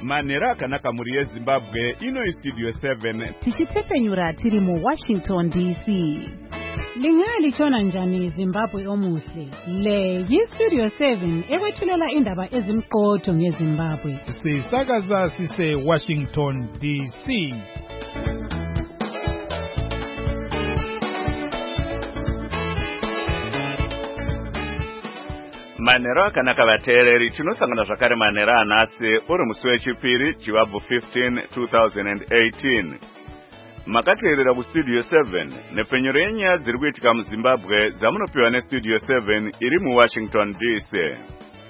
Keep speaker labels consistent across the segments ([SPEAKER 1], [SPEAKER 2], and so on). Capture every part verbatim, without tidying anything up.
[SPEAKER 1] Manera akanaka muri yeZimbabwe ino Studio seven
[SPEAKER 2] tichitsepenyura tiri mu Washington D C. Lingali chona njani Zimbabwe omuhle. Le yi Studio seven ekwethulela indaba ezimqotho ngeZimbabwe.
[SPEAKER 3] Sisakaza sise Washington D C.
[SPEAKER 1] Manera akanaka vateereri tinosangana zvakare manera anasi uri musi wechipiri Chivabvu fifteen two thousand eighteen. Makateerera kuStudio seven nepfenyuro yenyaya dziri kuitika muZimbabwe dzamunopiwa neStudio seven iri muWashington D C.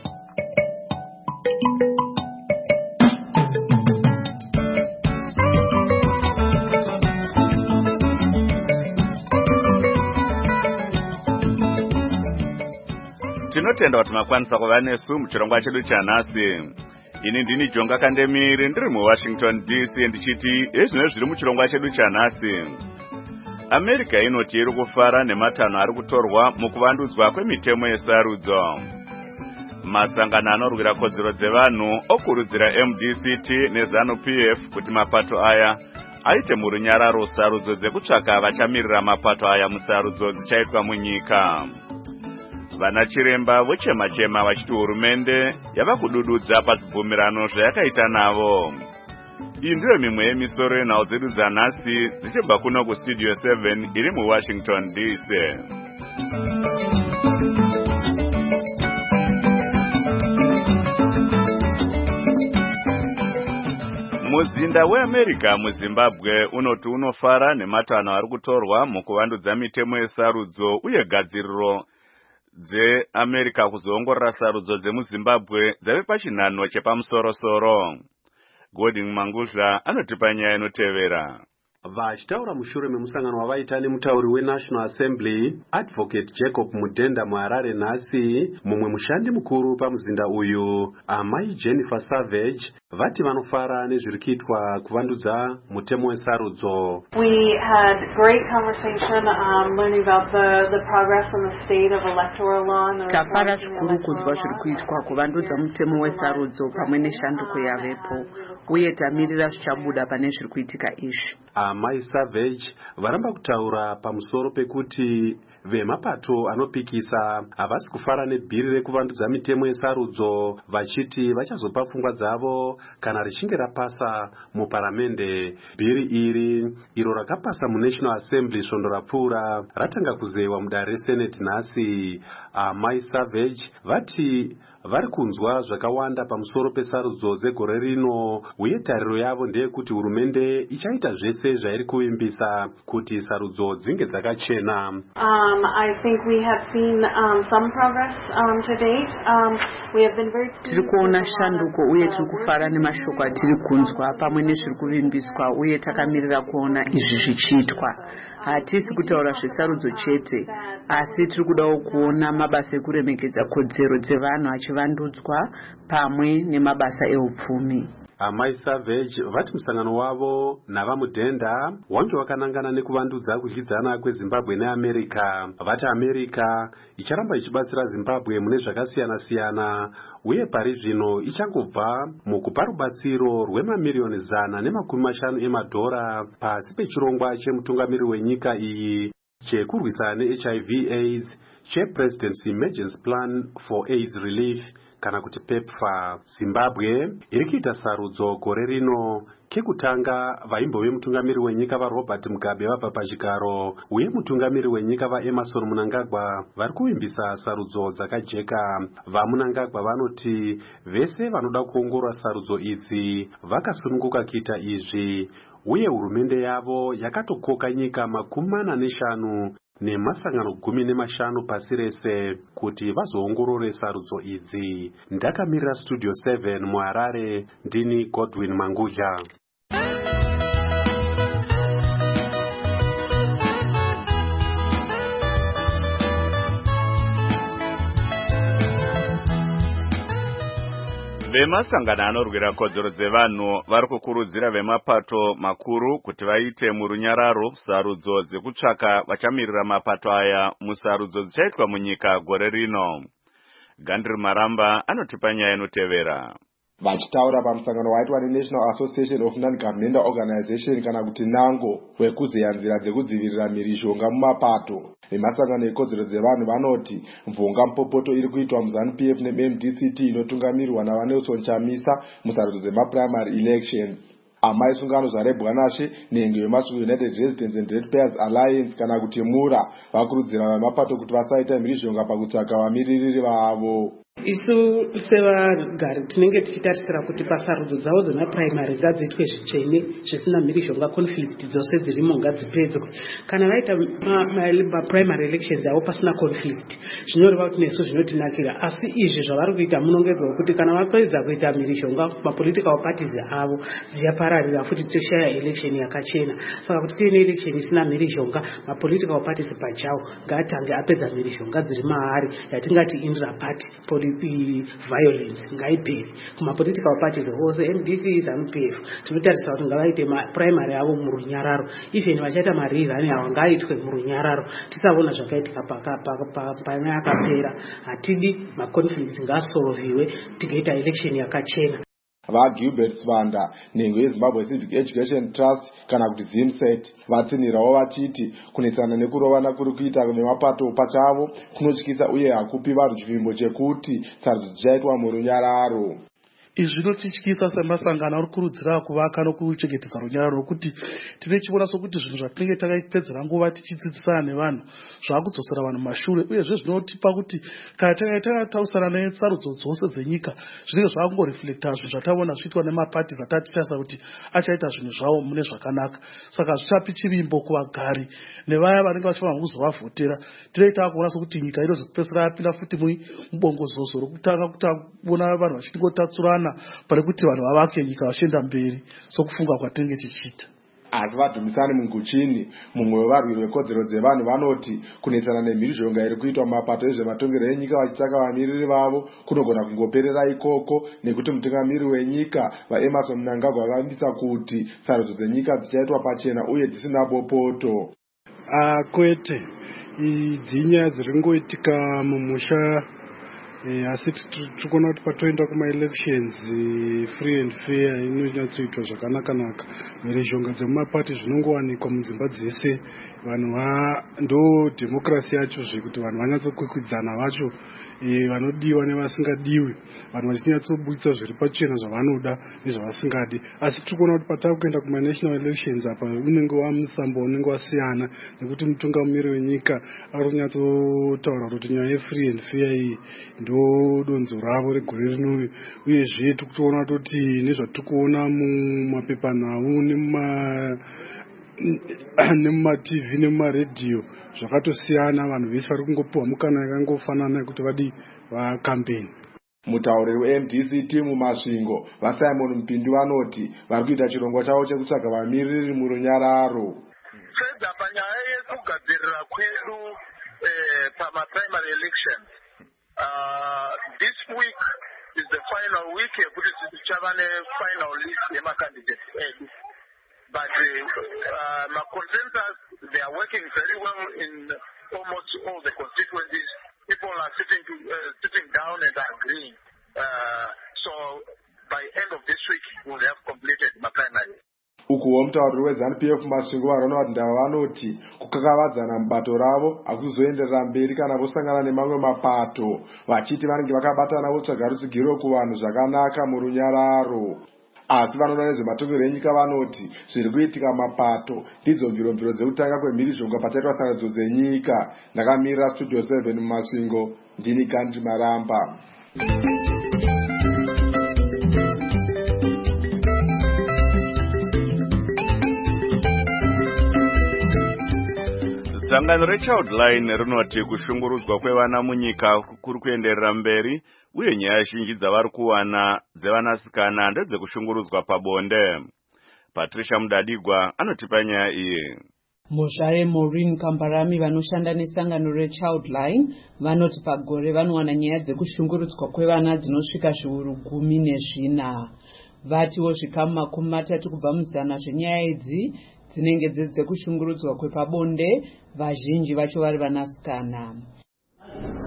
[SPEAKER 1] Tinotenda kuti makwanisa kuva nesu muchirongwa chedu chanhasi. Ini ndini Jonga Kandemiri ndiri muWashington D C ndichiti ezvino zviri muchirongwa chedu chanhasi. America inoti iri kufara nematanho ari kutorwa mukuvandudzwa kwemitemo yesarudzo. Masangano anorwira kodzero dzevanhu okurudzira M D C T neZANU P F kuti mapato aya aite murunyararo sarudzo dzekutsvaka vachamirira mapato aya musarudzo dzichaitwa munyika. Vana chiremba vochema-chema vachiti hurumende yava kudududza pazvibvumirano zvayakaita navo. Iyi ndiyo mimwe yemisoro yenhau dzedu dzanhasi dzichibva kuno kuStudio seven iri muWashington D C. Muzinda weAmerica muZimbabwe unoti unofara nematanho ari kutorwa mukuvandudza mitemo yesarudzo uye gadziriro dzeAmerica kuzoongorora sarudzo dzemuZimbabwe dzave pachinhanho chepamusoro-soro. Godwin Manguzha anotipa nyaya inotevera.
[SPEAKER 4] Vachitaura mushure memusangano wavaita nemutauri weNational Assembly Advocate Jacob Mudenda muHarare nhasi, mumwe mushandi mukuru pamuzinda uyu amai Jennifer Savage vati vanofara nezviri kuitwa kuvandudza mutemo wesarudzo.
[SPEAKER 5] We had great conversation um, learning about the, the progress and the state of electoral law.
[SPEAKER 6] Tapara zvikuru kunzwa zviri kuitwa kuvandudza mutemo wesarudzo pamwe neshanduko yavepo uye tamirira zvichabuda pane zviri kuitika izvi.
[SPEAKER 4] Amai Savage varamba kutaura pamusoro pekuti vemapato anopikisa havasi kufara nebhiri rekuvandudza mitemo yesarudzo vachiti vachazopa pfungwa dzavo kana richinge rapasa muparamende. Bhiri iri iro rakapasa muNational Assembly svondo rapfuura ratanga kuzewa mudare reSenate nhasi. Amai Savage vati vari kunzwa zvakawanda pamusoro pesarudzo dzegore rino uye tariro yavo ndeyekuti hurumende ichaita zvese zvairi kuvimbisa kuti sarudzo dzinge dzakachena.
[SPEAKER 5] Um, I think we have seen um, some progress um, to date. Um, we have been very
[SPEAKER 6] tiri kuona shanduko uye tiri kufara nemashoko atiri kunzwa pamwe nezviri kuvimbiswa uye takamirira kuona izvi zvichiitwa. Hatisi kutaura zvesarudzo chete, asi tiri kudawo kuona mabasa ekuremekedza kodzero dzevanhu achivandudzwa pamwe nemabasa eupfumi.
[SPEAKER 4] Amai Savage vati musangano wavo navaMudenda wange wakanangana nekuvandudza kudyidzana kweZimbabwe neAmerica. Vati America icharamba ichibatsira Zimbabwe mune zvakasiyana-siyana uye pari zvino ichangobva mukupa rubatsiro rwemamiliyoni zana nemakumi mashanu emadhora pasi pechirongwa chemutungamiri wenyika iyi chekurwisa neH I V AIDS chePresident's Emergency Plan for AIDS Relief kana kuti PEPFAR. Zimbabwe iri kuita sarudzo gore rino. Kekutanga vaimbove mutungamiri wenyika vaRobert Mugabe vabva pachigaro uye mutungamiri wenyika vaEmerson Mnangagwa vari kuvimbisa sarudzo dzakajeka. VaMnangagwa vanoti vese vanoda kuongorora sarudzo idzi vakasununguka kuita izvi uye hurumende yavo yakatokoka nyika makumi mana neshanu nemasangano gumi nemashanu pasi rese kuti vazoongorore sarudzo idzi. Ndakamirira Studio seven muHarare, ndini Godwin Manguzha.
[SPEAKER 1] Vemasangano anorwira kodzero dzevanhu vari kukurudzira vemapato makuru kuti vaite murunyararo sarudzo dzekutsvaka vachamirira mapato aya musarudzo dzichaitwa munyika gore rino. Gandri Maramba anotipa nyaya inotevera.
[SPEAKER 7] Vachitaura pamusangano waitwa neNational Association of Non-Governmental Organization kana kuti NANGO wekuzeya nzira dzekudzivirira mhirizhonga mumapato nemasangano ekodzero dzevanhu vanoti mvonga mupopoto iri kuitwa muZANU-P F neM D C T inotungamirwa naVanelson Chamisa musarudzo dzemaprimary elections. Amai sungano zvarebwanashe nhengo yemasvingo United Residents and Ratepayers Alliance kana kuti MURA vakurudzira vemapato kuti vasaita mhirizhonga pakutsvaka vamiririri vavo.
[SPEAKER 8] Isu sevagari tinenge tichitarisira kuti pasarudzo dzavo dzemapuraimari ngadziitwe zvichene zvisina mhirizhonga, conflict dzose dzirimo ngadzipedzwe. Kana vaita mapuraimari elections avo pasina conflict zvinoreva kuti nesu zvinotinakira, asi izvi zvavari kuita munongedzwa kuti kana vapedza kuita mhirizhonga mapolitical parties avo dzichapararira futi toshaya election yakachena. Saka kuti tiine election isina mhirizhonga, mapolitical parties pachawo ngaatange apedza mhirizhonga dziri maari yatingati intra-party violence ngaiperi kumapolitical parties ose M D C ZANU-P F tinotarisa kuti ngavaite mapuraimari avo murunyararo, even vachaita marirani avo ngaaitwe murunyararo, tisavona zvakaitika pana yakapera. Hatidi maconflicts ngaasolviwe tigoita election yakachena.
[SPEAKER 7] VaGilbert Svanda nhengo yeZimbabwe Civic Education Trust kana kuti ZIMSET vatsinhirawo vachiti kunetsana nekurovana kuri kuita nemapato pachavo kunotyisa uye hakupi vanhu chivimbo chekuti sarudzo dzichaitwa murunyararo.
[SPEAKER 9] Izvi zvinotityisa semasangano ari kurudzira kuvaka nokuchengetedza runyararo nokuti tine chiona sokuti zvinhu zvatinenge takaipedzera nguva tichidzidzisana nevanhu zvakudzosera vanhu mashure, uyezve zvinotipa kuti kana takatausana nesarudzo dzose dzenyika zvinenge zvakungoreflecta zvinhu zvataona zviitwa nemaparties atatitarisa kuti achaita zvinhu zvavo mune zvakanaka. Saka zvichapi chivimbo kuvagari nevaya vanenge vachivanga kuzovavhotera. Tinoita kuona sokuti nyika inozopedzisira yapinda futi mubongozozo rokutanga kuona vanhu vachingotaurirana pari kuti vanhu vavake nyika vachienda mberi sokufunga kwatinenge tichiita.
[SPEAKER 7] Asi vadhumisani Munguchini mumwe wevarwiri vekodzero dzevanhu vanoti kunetsana nemhirizhonga iri kuitwa mumapato ezvematongero enyika vachitsvaka vamiriri vavo kunogona kungoperera ikoko nekuti mutungamiri wenyika vaEmmerson Mnangagwa vavambisa kuti sarudzo dzenyika dzichaitwa pachena uye dzisina bopoto.
[SPEAKER 10] Ah, kwete idzinya dziringoitika mumusha. Asi tikuona kuti patoenda kuma-elections free and fair inonyatsoitwa zvakanaka-naka. Mhirizhonga dzemumapati zvinongowanikwa mudzimba dzese. Vanhu ndo democracy yacho zvekuti vanhu vanyatsokwikwidzaana vacho vanodiwa nevasingadiwi, vanhu vachinyatsobudisa zviri pachena zvavanoda nezvavasingadi. Asi tirikuona kuti patakuenda kuma-national elections apa unenge wamusambo unenge wasiyana nekuti mutungamiri wenyika ari kunyatsotaura kuti nyaya ye-free and fair iyi ndo donzo ravo regore rino, uyezve tikuona kuti nezvatikuona mumapepanhau nemuma-T V nemuma-radio zvakatosiyana, vanhu vese vari kungopiwa mukana yakangofanana yekuti vadi vakampeni.
[SPEAKER 7] Mutauriri weM D C T mumasvingo vaSimon Mpindi vanoti vari kuita chirongwa chavo chekutsvaga vamiriri murunyararo.
[SPEAKER 11] Fedza panyaya yekugadzirira kwedu pamaprimary elections. Uh, this week is the final week yekuti tichava nefinal list yemacandidates edu, but uh, my consensus, they are working very well in almost all the constituencies. People are sitting to, uh, sitting down and agreeing. Uh, so by end of this week we'll have completed my primary.
[SPEAKER 7] Ukuwo mutauriri weZANU-P F masvingo vaRonald Ndava vanoti kukakavadzana mubato ravo hakuzoenderera mberi kana vosangana nemamwe mapato, vachiti vanenge vakabatana votsvaga rutsigiro kuvanhu zvakanaka murunyararo. Asi vanoona nezvematongero enyika vanoti zviri kuitika mapato ndidzo mviromviro dzekutanga kwemhirizhonga pachaitwa sarudzo dzenyika. Ndakamirira Studio seven mumasvingo, ndini Gandhi Maramba.
[SPEAKER 1] Sangano reChildline rinoti kushungurudzwa kwevana munyika kuri kuenderera mberi uye nyaya zhinji dzavari kuwana dzevanasikana ndedzekushungurudzwa pabonde. Patricia Mudadigwa anotipa nyaya iyi.
[SPEAKER 6] Muzvare Maureen Kambarami vanoshanda nesangano reChildline vanoti pagore vanowana nyaya dzekushungurudzwa kwevana dzinosvika zviuru gumi nezvina. Vatiwo zvikamu makumi matatu kubva muzana zvenyaya idzi dzinenge dzekushungurudzwa kwepabonde, vazhinji vacho vari vanasikana.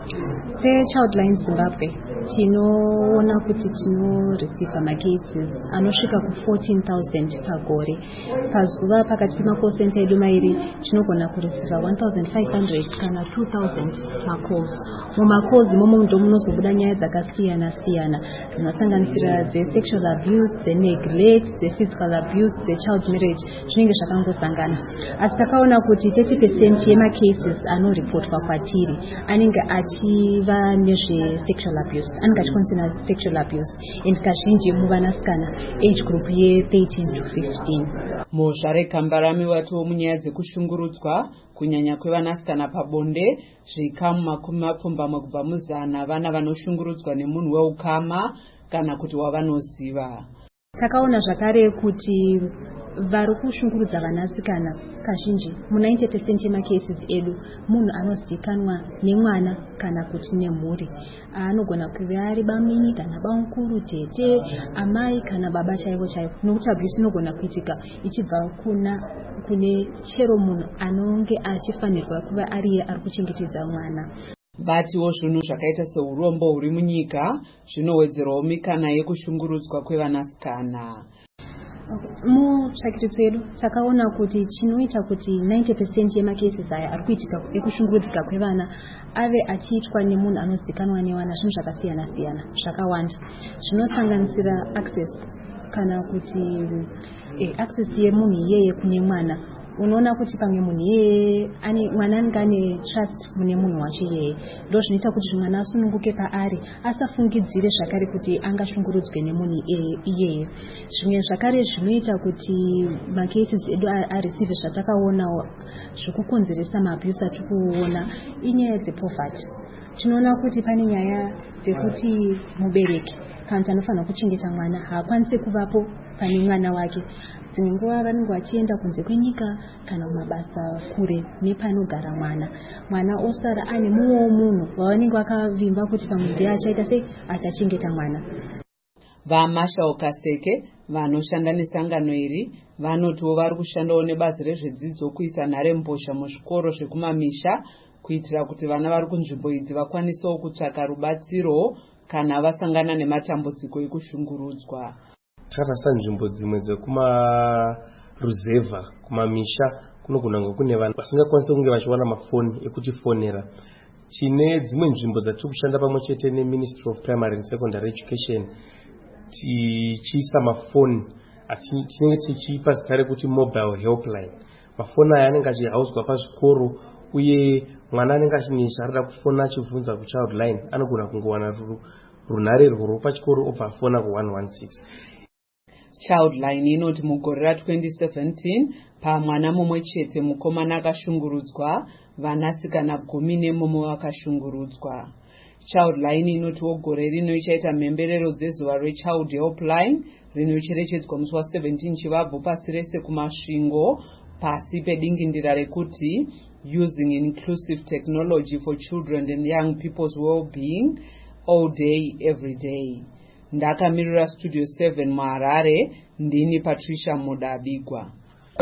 [SPEAKER 12] seChildline Zimbabwe tinoona kuti tinoreceiva macases anosvika ku fourteen thousand pagore. Pazuva pakati pemakosenta edu mairi tinogona kureceiva one thousand five hundred kana two thousand macalls. Mumakalls imomo ndo munozobuda nyaya dzakasiyana siyana dzinosanganisira dzesexual abuse, dzeneglect, dzephysical abuse, dzechild marriage, zvinenge zvakangosangana. Asi takaona kuti thirty percent yemacases anoripotwa kwatiri anenge achiva nezvesexual abuse, anenge achiconcerna sexual abuse, and kazhinji muvanasikana age group ye thirteen to fifteen.
[SPEAKER 6] Muzvare Kambarami wato munyaya dzekushungurudzwa kunyanya kwevanasikana pabonde zvikamu makumi mapfumbamwe kubva muzana vana vanoshungurudzwa nemunhu weukama kana kuti wavanoziva.
[SPEAKER 12] Takaona zvakare kuti vari kushungurudza vanasikana kazhinji mu ninety percent yemacases edu munhu anozikanwa nemwana kana kuti nemhuri. Anogona kuva ari bamini kana bamukuru, tete, amai kana baba chaivo chaivo. Nokuti abuse inogona kuitika ichibva kuna kune chero munhu anonge achifanirwa kuva ariye ari kuchengetedza mwana.
[SPEAKER 6] Vatiwo zvinhu zvakaita seurombo huri munyika zvinowedzerawo mikana yekushungurudzwa kwevanasikana.
[SPEAKER 12] Mutsvakiritso yedu takaona kuti chinoita kuti ninety percent yemacases aya ari kuitika ekushungurudzika kwevana ave achiitwa nemunhu anozikanwa newana zvinhu zvakasiyana siyana zvakawanda zvinosanganisira access kana kuti eh, access yemunhu iyeye kune mwana. Unoona kuti pamwe munhu iyeye ane mwana anenge ane trust mune munhu wacho iyeye, ndo zvinoita kuti mwana asununguke paari asafungidzire zvakare kuti angashungurudzwe nemunhu iyeye. Zvimwe zvakare zvinoita kuti macases edu areceive zvatakaona zvokukonzeresa maabuse atiri kuona inyaya dzepoverty. Tinoona kuti pane nyaya dzekuti mubereki kana kuti anofanira kuchengeta mwana haakwanisi kuvapo pane mwana wake. Dzimwe nguva vanenge vachienda kunze kwenyika kana mabasa kure nepanogara mwana. Mwana osara ane mumwewo munhu wavanenge vakavimba kuti pamwe ndiye achaita sei achachengeta mwana.
[SPEAKER 6] Vamasha Okaseke vanoshanda nesangano iri vanotiwo vari kushandawo nebazi rezvedzidzo kuisa nharembozha muzvikoro zvekumamisha kuitira kuti vana vari kunzvimbo idzi vakwanisewo kutsvaka rubatsiro kana vasangana nematambudziko ekushungurudzwa.
[SPEAKER 13] Tatarisa nzvimbo dzimwe dzekumaruzevha kumamisha kunogona kunge kune vanhu vasingakwanisi kunge vachiwana mafoni ekuti fonera. Tine dzimwe nzvimbo dzatiri kushanda pamwe chete neMinistry of Primary and Secondary Education tichiisa mafoni tinenge tichipa zita rekuti mobile helpline. Mafoni aya anenge achihauswa pazvikoro uye mwana anenge achine zvaarida kufona achibvunza kuChildline anogona kungowana runhare rwuru pachikoro obva afona ku one one six.
[SPEAKER 6] Childline inoti mugore ra twenty seventeen pamwana mumwe chete mukomana akashungurudzwa vanasikana gumi nemumwe vakashungurudzwa. Childline inotiwo gore rino ichaita mhemberero dzezuva reChild Helpline rinocherechedzwa musi wa seventeen Chivabvu pasi rese kumasvingo pasi pedingindira rekuti using inclusive technology for children and young people's well-being all day every day. Ndakamirira Studio seven muHarare, ndini Patricia Mudabigwa.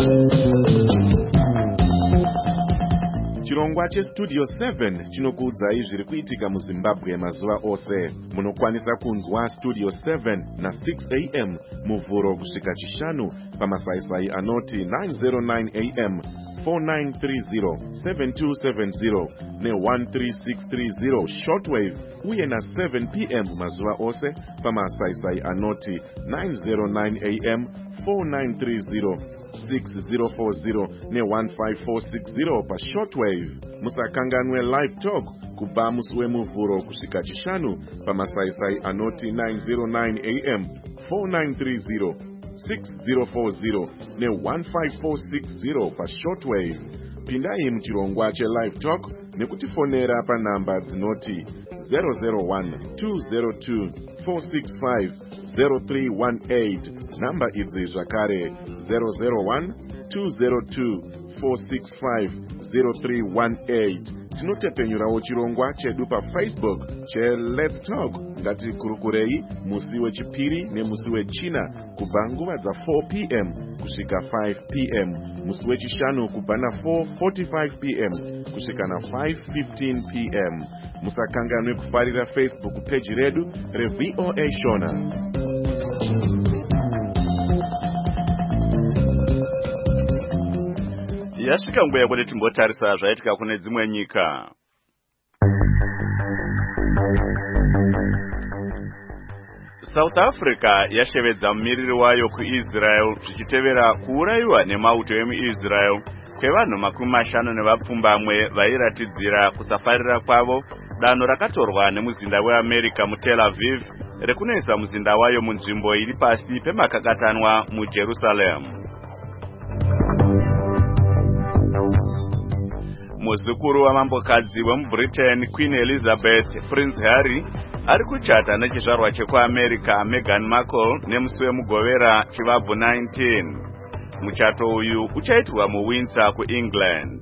[SPEAKER 14] Chirongwa cheStudio seven chinokuudzai zviri kuitika muZimbabwe mazuva ose. Munokwanisa kunzwa Studio seven na six a m muvhuro kusvika chishanu pamasaisai anoti nine oh nine a m, four nine three zero, seven two seven zero ne one three six three zero shortwave uye na seven p m mazuva ose pamasaisai anoti nine oh nine a m, four nine three zero, six zero four zero ne one five four six zero pa shortwave. Musakanganwe live talk kubva musi wemuvhuro kusvika chishanu pamasaisai anoti nine oh nine a m, four nine three zero, six zero four zero ne one five four six zero pa shortwave. Pindai muchirongwa che live talk nekutifonera pa namba dzinoti zero zero one, two zero two, four six five, zero three one eight. Namba idzi zvakare zero zero one, two zero two, four six five, zero three one eight. tinotepenyurawo chirongwa chedu pafacebook cheLet's Talk ngatikurukurei musi wechipiri nemusi wechina kubva nguva dza four p m kusvika five p m musi wechishanu kubva na four forty-five p m kusvika na five fifteen p m musakanganwe kufarira Facebook page redu reV O A Shona.
[SPEAKER 1] Yasvika nguva yekuti timbotarisa zvaitika kune dzimwe nyika. South Africa yashevedza mumiriri wayo kuIsrael zvichitevera kuurayiwa nemauto emuIsrael kwevanhu makumi mashanu nevapfumbamwe vairatidzira kusafarira kwavo danho rakatorwa nemuzinda weAmerica muTel Aviv rekunoisa muzinda wayo munzvimbo iri pasi pemakakatanwa muJerusalem. Muzukuru wamambokadzi wemuBritain Queen Elizabeth Prince Harry ari kuchata nechizvarwa chekuAmerica Meghan Markle nemusi wemugovera chivabvu nineteen. Muchato uyu uchaitirwa muWindsor kuEngland.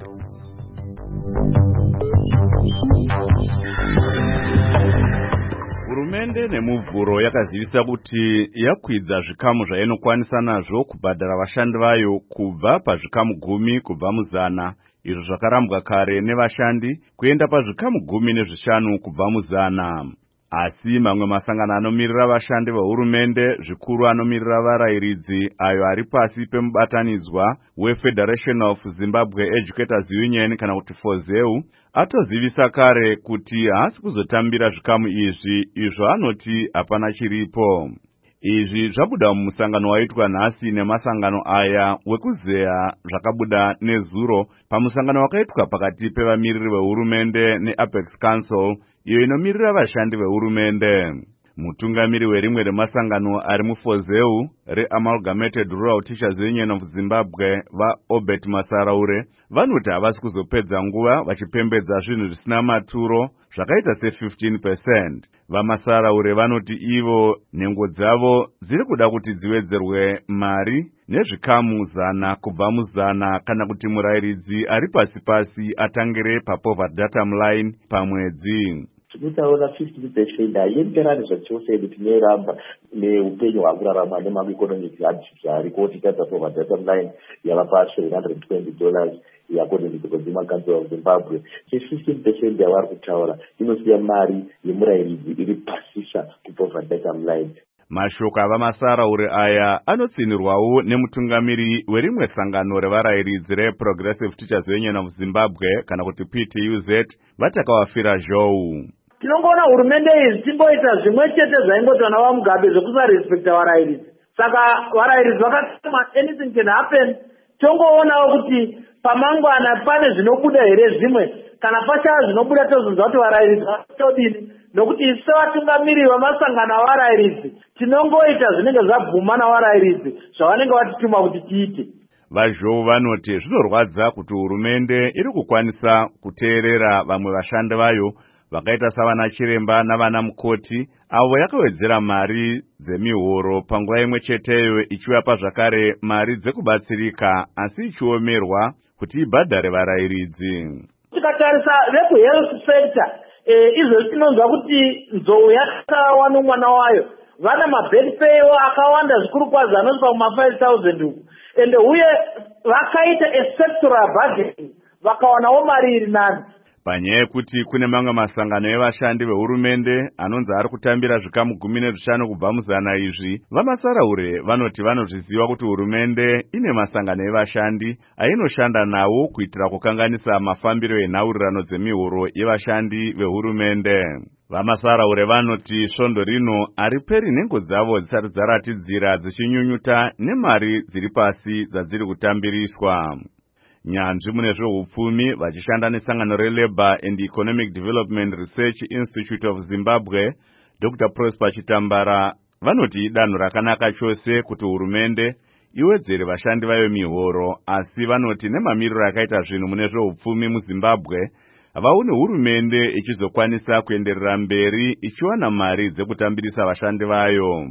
[SPEAKER 1] Hurumende nemuvhuro yakazivisa kuti yakwidza zvikamu zvainokwanisa nazvo kubhadhara vashandi vayo kubva pazvikamu gumi kubva muzana, izvo zvakarambwa kare nevashandi kuenda pazvikamu gumi nezvishanu kubva muzana. Asi mamwe masangano anomirira vashandi vehurumende, zvikuru anomirira varayiridzi ayo ari pasi pemubatanidzwa weFederation of Zimbabwe Educators Union kana kuti FOZEU, atozivisa kare kuti haasi kuzotambira zvikamu izvi, izvo anoti hapana chiripo. Izvi zvabuda mumusangano waitwa nhasi nemasangano aya wekuzeya zvakabuda nezuro pamusangano wakaitwa pakati pevamiriri vehurumende neApex Council iyo inomirira vashandi vehurumende. Mutungamiri werimwe remasangano ari muFOZEU reAmalgamated Rural Teachers Union of Zimbabwe vaObert Masaraure vanoti havasi kuzopedza nguva vachipembedza zvinhu zvisina maturo zvakaita se fifteen percent. VaMasaraure vanoti ivo nhengo dzavo dziri kuda kuti dziwedzerwe mari nezvikamu zana kubva muzana kana kuti murayiridzi ari pasi pasi atangire papoverty datum line pamwedzi.
[SPEAKER 15] Tinotaura fifteen percent haienderani zvachose kuti tinoramba neupenyu hwakurarama nemaeconomic hardship ariko tikadza poverty datum line yava pashi one hundred twenty dollars according to the Consumer Council of Zimbabwe. fifteen percent yavari kutaura inosiya mari yemurayiridzi iri pasisa kupoverty datum line.
[SPEAKER 1] Mashoko avaMasaraure aya anotsinirwawo nemutungamiri werimwe sangano revarayiridzi reProgressive Teachers Union of Zimbabwe kana kuti P T U Z vatakawafira zhou.
[SPEAKER 16] Tinongoona hurumende idzi tingoita zvimwe chete zvaingoitwa navaMugabe zvekusarespekta varayiridzi. Saka varayiridzi vakasema anything can happen. Tongoonawo kuti pamangwana pane zvinobuda here zvimwe kana pashaya zvinobuda tozonzwa kuti varayiridzi vatodini. Nokuti ise vatungamiri vamasangano avarayiridzi tinongoita zvinenge zvabvuma navarayiridzi zvavanenge vatituma kuti tiite.
[SPEAKER 1] Vazhou vanoti zvinorwadza kuti hurumende iri kukwanisa kuteerera vamwe vashandi vayo vakaita savana chiremba navana mukoti avo yakawedzera mari dzemihoro panguva imwe cheteyo ichivapa zvakare mari dzekubatsirika asi ichiomerwa kuti ibhadhare varayiridzi.
[SPEAKER 16] Tikatarisa vekuhealth sector izvo tinonzwa kuti nzou yakawa nomwana wayo vana mabed pay akawanda zvikuru kwazvo anosvika kuma five thousand uku ende uye vakaita esectoral budgeting vakawanawo mari iri nani.
[SPEAKER 1] Panyaya yekuti kune mamwe masangano evashandi vehurumende anonzi ari kutambira zvikamu gumi nezvishanu kubva muzana izvi, vaMasaraure vanoti vanozviziva kuti hurumende ine masangano evashandi ainoshanda nawo kuitira kukanganisa mafambiro enhaurirano dzemihoro yevashandi vehurumende. VaMasaraure vanoti svondo rino hariperi nhengo dzavo dzisati dzaratidzira dzichinyunyuta nemari dziri pasi dzadziri kutambiriswa. Nyanzvi mune zveupfumi vachishanda nesangano reLabour and Economic Development Research Institute of Zimbabwe Doctor Prosper Chitambara vanoti danho rakanaka chose kuti hurumende iwedzere vashandi vayo mihoro, asi vanoti nemamiriro akaita zvinhu mune zveupfumi muZimbabwe vaone hurumende ichizokwanisa kuenderera mberi ichiwana mari dzekutambirisa vashandi vayo.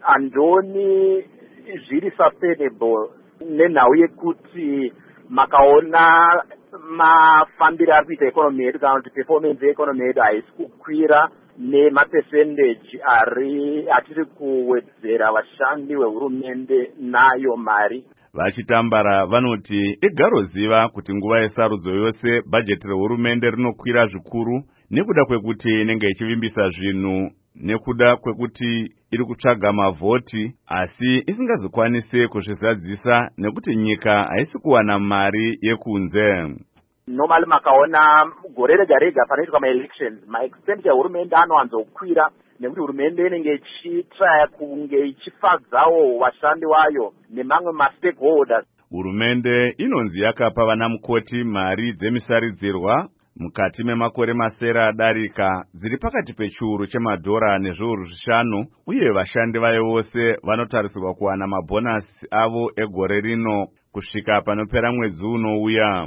[SPEAKER 17] Andoni zviri sustainable nenhau yekuti makaona mafambiro ari kuita ekonomi yedu kana kuti performance yeekonomi yedu haisi kukwira nemapercentage ari atiri kuwedzera vashandi vehurumende nayo mari.
[SPEAKER 1] Vachitambara vanoti igaroziva kuti nguva yesarudzo yose bhajeti rehurumende rinokwira zvikuru nekuda kwekuti inenge ichivimbisa zvinhu nekuda kwekuti iri kutsvaga mavhoti asi isingazokwanise kuzvizadzisa nekuti nyika haisi kuwana mari yekunze.
[SPEAKER 17] Normally makaona gore rega rega panoitwa maelections maexpenditure ehurumende anowanzokwira nekuti hurumende inenge ichitraya kunge ichifadzawo vashandi vayo nemamwe mastakeholders.
[SPEAKER 1] Hurumende inonzi yakapa vana mukoti mari dzemisaridzirwa mukati memakore masere adarika dziri pakati pechiuru chemadhora nezviuru zvishanu uye vashandi vayo vose vanotarisirwa kuwana mabhonasi avo egore rino kusvika panopera mwedzi unouya.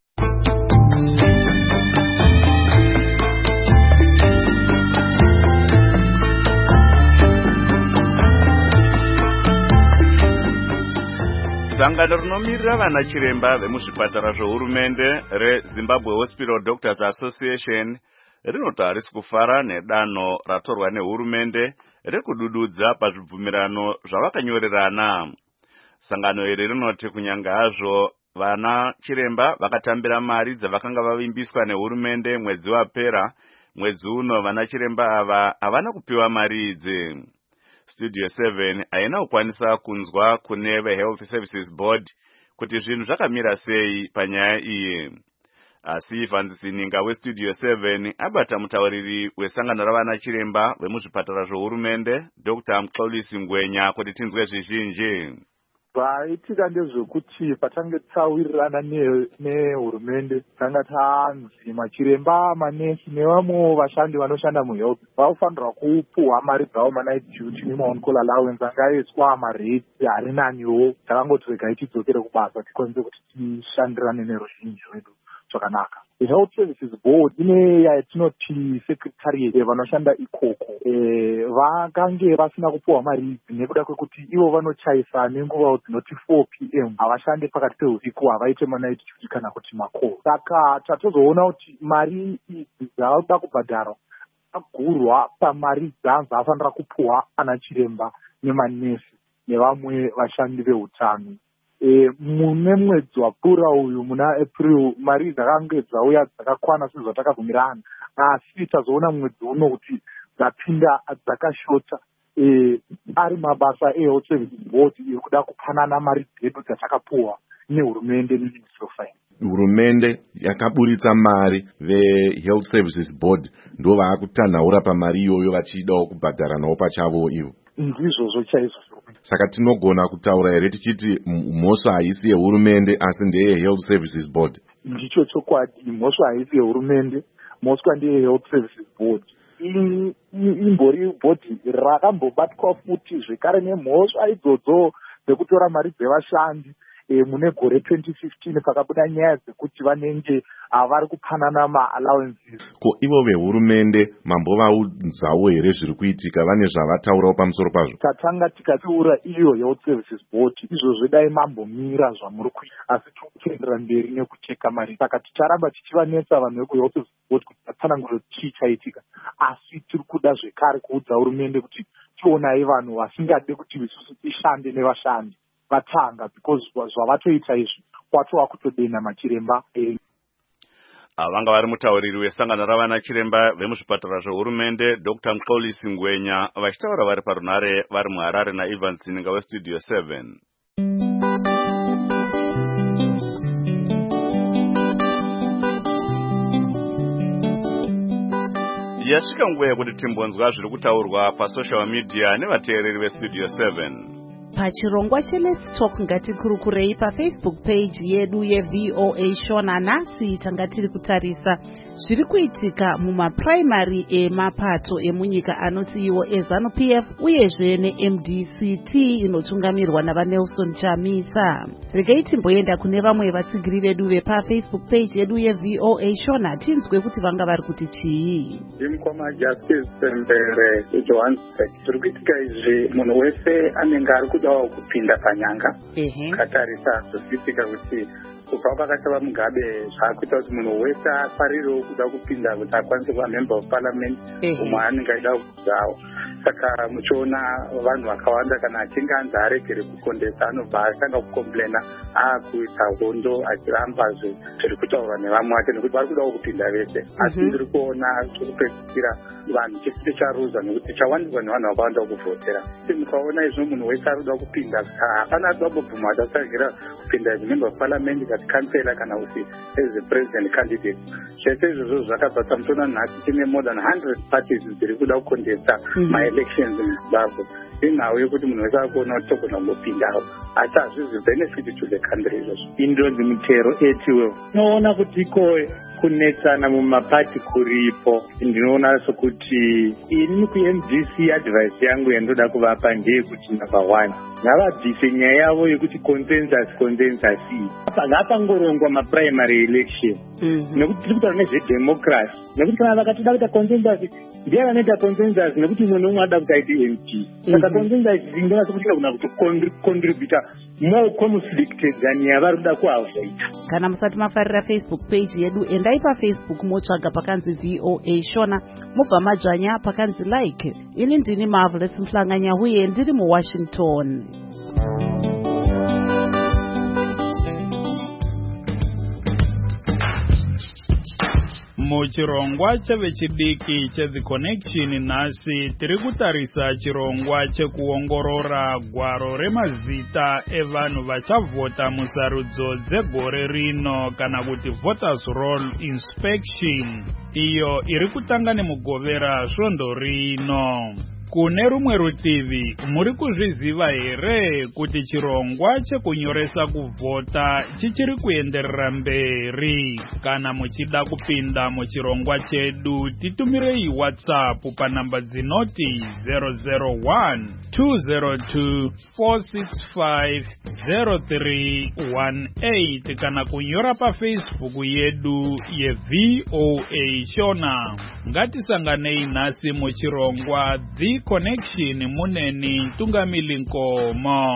[SPEAKER 1] Sangano rinomirira vana chiremba vemuzvipatara zvohurumende reZimbabwe Hospital Doctors Association rinoti harisi kufara nedanho ratorwa nehurumende rekudududza pazvibvumirano zvavakanyorerana. Sangano iri rinoti kunyanga hazvo vana chiremba vakatambira mari dzavakanga vavimbiswa nehurumende mwedzi wapera, mwedzi uno vana chiremba ava havana kupiwa mari idzi. Studio seven haina kukwanisa kunzwa kune veHealth Services Board kuti zvinhu zvakamira sei panyaya iyi. Asi Fanzisininga weStudio seven abata mutauriri wesangano ravana chiremba vemuzvipatara zvohurumende Doctor Mxolisi Ngwenya kuti tinzwe zvizhinji.
[SPEAKER 18] Zvaitika ndezvekuti patange tsawirirana nehurumende tanga tanzi machiremba manesi nevamwe vashandi vanoshanda muhealth vanofanirwa kupuhwa mari dzavo manight duty nemaon call allowance angaiswa marate ari naniwo takangoti regai tidzokere kubasa tikwanise kuti tishandirane neruzhinji rwedu zvakanaka. The Health Services Board ine yatinoti secretariat vanoshanda ikoko vakange vasina kupuhwa mari idzi nekuda kwekuti ivo vanochaisa nenguva dzinoti four p m havashande pakati peusiku havaite manight duty kana kuti makoro. Saka tatozoona kuti mari idzi dzavada kubhadharwa agurwa pamari dzavafanira kupuhwa ana chiremba nemanesi nevamwe vashandi veutano. E, mune mwedzi wapfuura uyu muna April mari dzakange dzauya dzakakwana sezvatakabvumirana asi tazoona mwedzi uno kuti dzapinda dzakashota e, ari mabasa eHealth Services Board iri kuda kupanana mari dzedu dzatakapuhwa nehurumende neMinistry of Finance.
[SPEAKER 14] Hurumende yakaburitsa mari veHealth Services Board ndo vaakutanhaura pamari iyoyo vachidawo kubhadharanawo pachavo ivo.
[SPEAKER 18] Ndizvozvo chaizvo.
[SPEAKER 14] Saka tinogona kutaura here tichiti mhosva haisi yehurumende asi ndeyeHealth Services Board.
[SPEAKER 18] Ndicho chokwadi, mhosva haisi yehurumende, mhosva ndeyeHealth Services Board. Imbori bhodhi rakambobatwa futi zvekare nemhosva idzodzo dzekutora mari dzevashandi e, mune gore twenty fifteen pakabuda nyaya dzekuti vanenge vari kupanana maallowances.
[SPEAKER 14] Ko ivo vehurumende mambovaudzawo here zviri kuitika, vane zvavataurawo pamusoro pazvo?
[SPEAKER 18] Tatanga tikatiura iyo Health Services Board izvozvo dai mambomira zvamuri kuita asi tikuendera mberi nekucheka mari. Saka ticharamba tichivanetsa vanhu vekuHealth Services Board kuti vatsanangure chii chaitika asi tiri kuda zvekare kuudza hurumende kuti tionai vanhu vasingade kuti isusu tishande nevashandi vatanga because zvavatoita izvi kwatova kutodena machiremba e.
[SPEAKER 1] Vanga vari mutauriri wesangano ravana chiremba vemuzvipatara zvohurumende Doctor Mxolisi Ngwenya vachitaura vari parunhare vari muHarare naIvan Sininga weStudio seven. Yasvika nguva yekuti timbonzwa zviri kutaurwa pasocial media nevateereri veStudio seven.
[SPEAKER 2] Pachirongwa cheLet's Talk ngatikurukurei paFacebook page yedu yeV O A Shona. Nhasi tanga tiri kutarisa zviri kuitika mumaprimary emapato emunyika anoti iwo eZANU P F uyezve neM D C T inotungamirwa navaNelson Chamisa. Regai timboenda kune vamwe vatsigiri vedu vepaFacebook page yedu yeV O A Shona tinzwe kuti vanga vari kuti chii.
[SPEAKER 19] Ndimukoma Justice Pembere Johannesburg. Zviri kuitika izvi munhu wese anenge ari kuda kudawo kupinda panyanga katarisa zosisika kuti kubva pakatava Mugabe zvakuita kuti munhu wese afarirewo kuda kupinda kuti akwanise kuva member of parliament umwe anenge aida kudzawo. Saka muchiona vanhu vakawanda kana achinge anzi aregere kukondesa anobva atanga kukomplaina akuita hondo achiramba zviri kutaurwa nevamwe vacho nekuti vari kudawo kupinda vese. Asi ndiri kuona kupedzisira vanhu chisi ticharuza nekuti chawandirwa nevanhu vakawanda kuvhotera. Mukaona izvo munhu wese ari kuda kupinda hapana ari kuda kubvuma kuti asagera kupinda as member of parliament kana kansela kana kuti as a president candidate. Zvese izvozvo zvakabva tamutoona nhasi tine more than one hundred parties dziri kuda kukondesa ma-elections muZimbabwe. Inhau yekuti munhu wese akuona kuti togona kungopindawo asi hazvizi benefit to the country izvozvo.
[SPEAKER 20] Indonzi Mutero etiwe unoona kuti iko kunetsana mumapati kuripo. Ndinoona sokuti ini ku-M D C advice yangu yandoda kuvapa ndeyekuti number one ngavabvise nyaya yavo yekuti consensus consensus ngapangorongwa maprimary election nekuti tiri kutaura nezvedemocracy nekuti kana vakatoda kuita consensus ndiye vanoita consensus nekuti umwe nomwe ada kuti aite M P. Saka consensus ndinoona sokuti inogona kuti contributa more conflict than yavari kuda kuavoida.
[SPEAKER 2] Kana musati mafarira Facebook page yedu endai pafacebook motsvaga pakanzi V O A Shona mobva madzvanya pakanzi like. Ini ndini Marvelous Mhlanganya uye ndiri muWashington.
[SPEAKER 3] Muchirongwa chevechidiki cheThe Connection nhasi tiri kutarisa chirongwa chekuongorora gwaro remazita evanhu vachavhota musarudzo dzegore rino kana kuti voters roll inspection iyo iri kutanga nemugovera svondo rino. Kune rumwe rutivi muri kuzviziva here kuti chirongwa chekunyoresa kuvhota chichiri kuenderera mberi? Kana muchida kupinda muchirongwa chedu titumirei WhatsApp panamba dzinoti zero zero one two zero two four six five zero three one eight kana kunyora paFacebook yedu yeV O A Shona. Ngatisanganei nhasi muchirongwa The Connection muneni Tungamili Nkomo.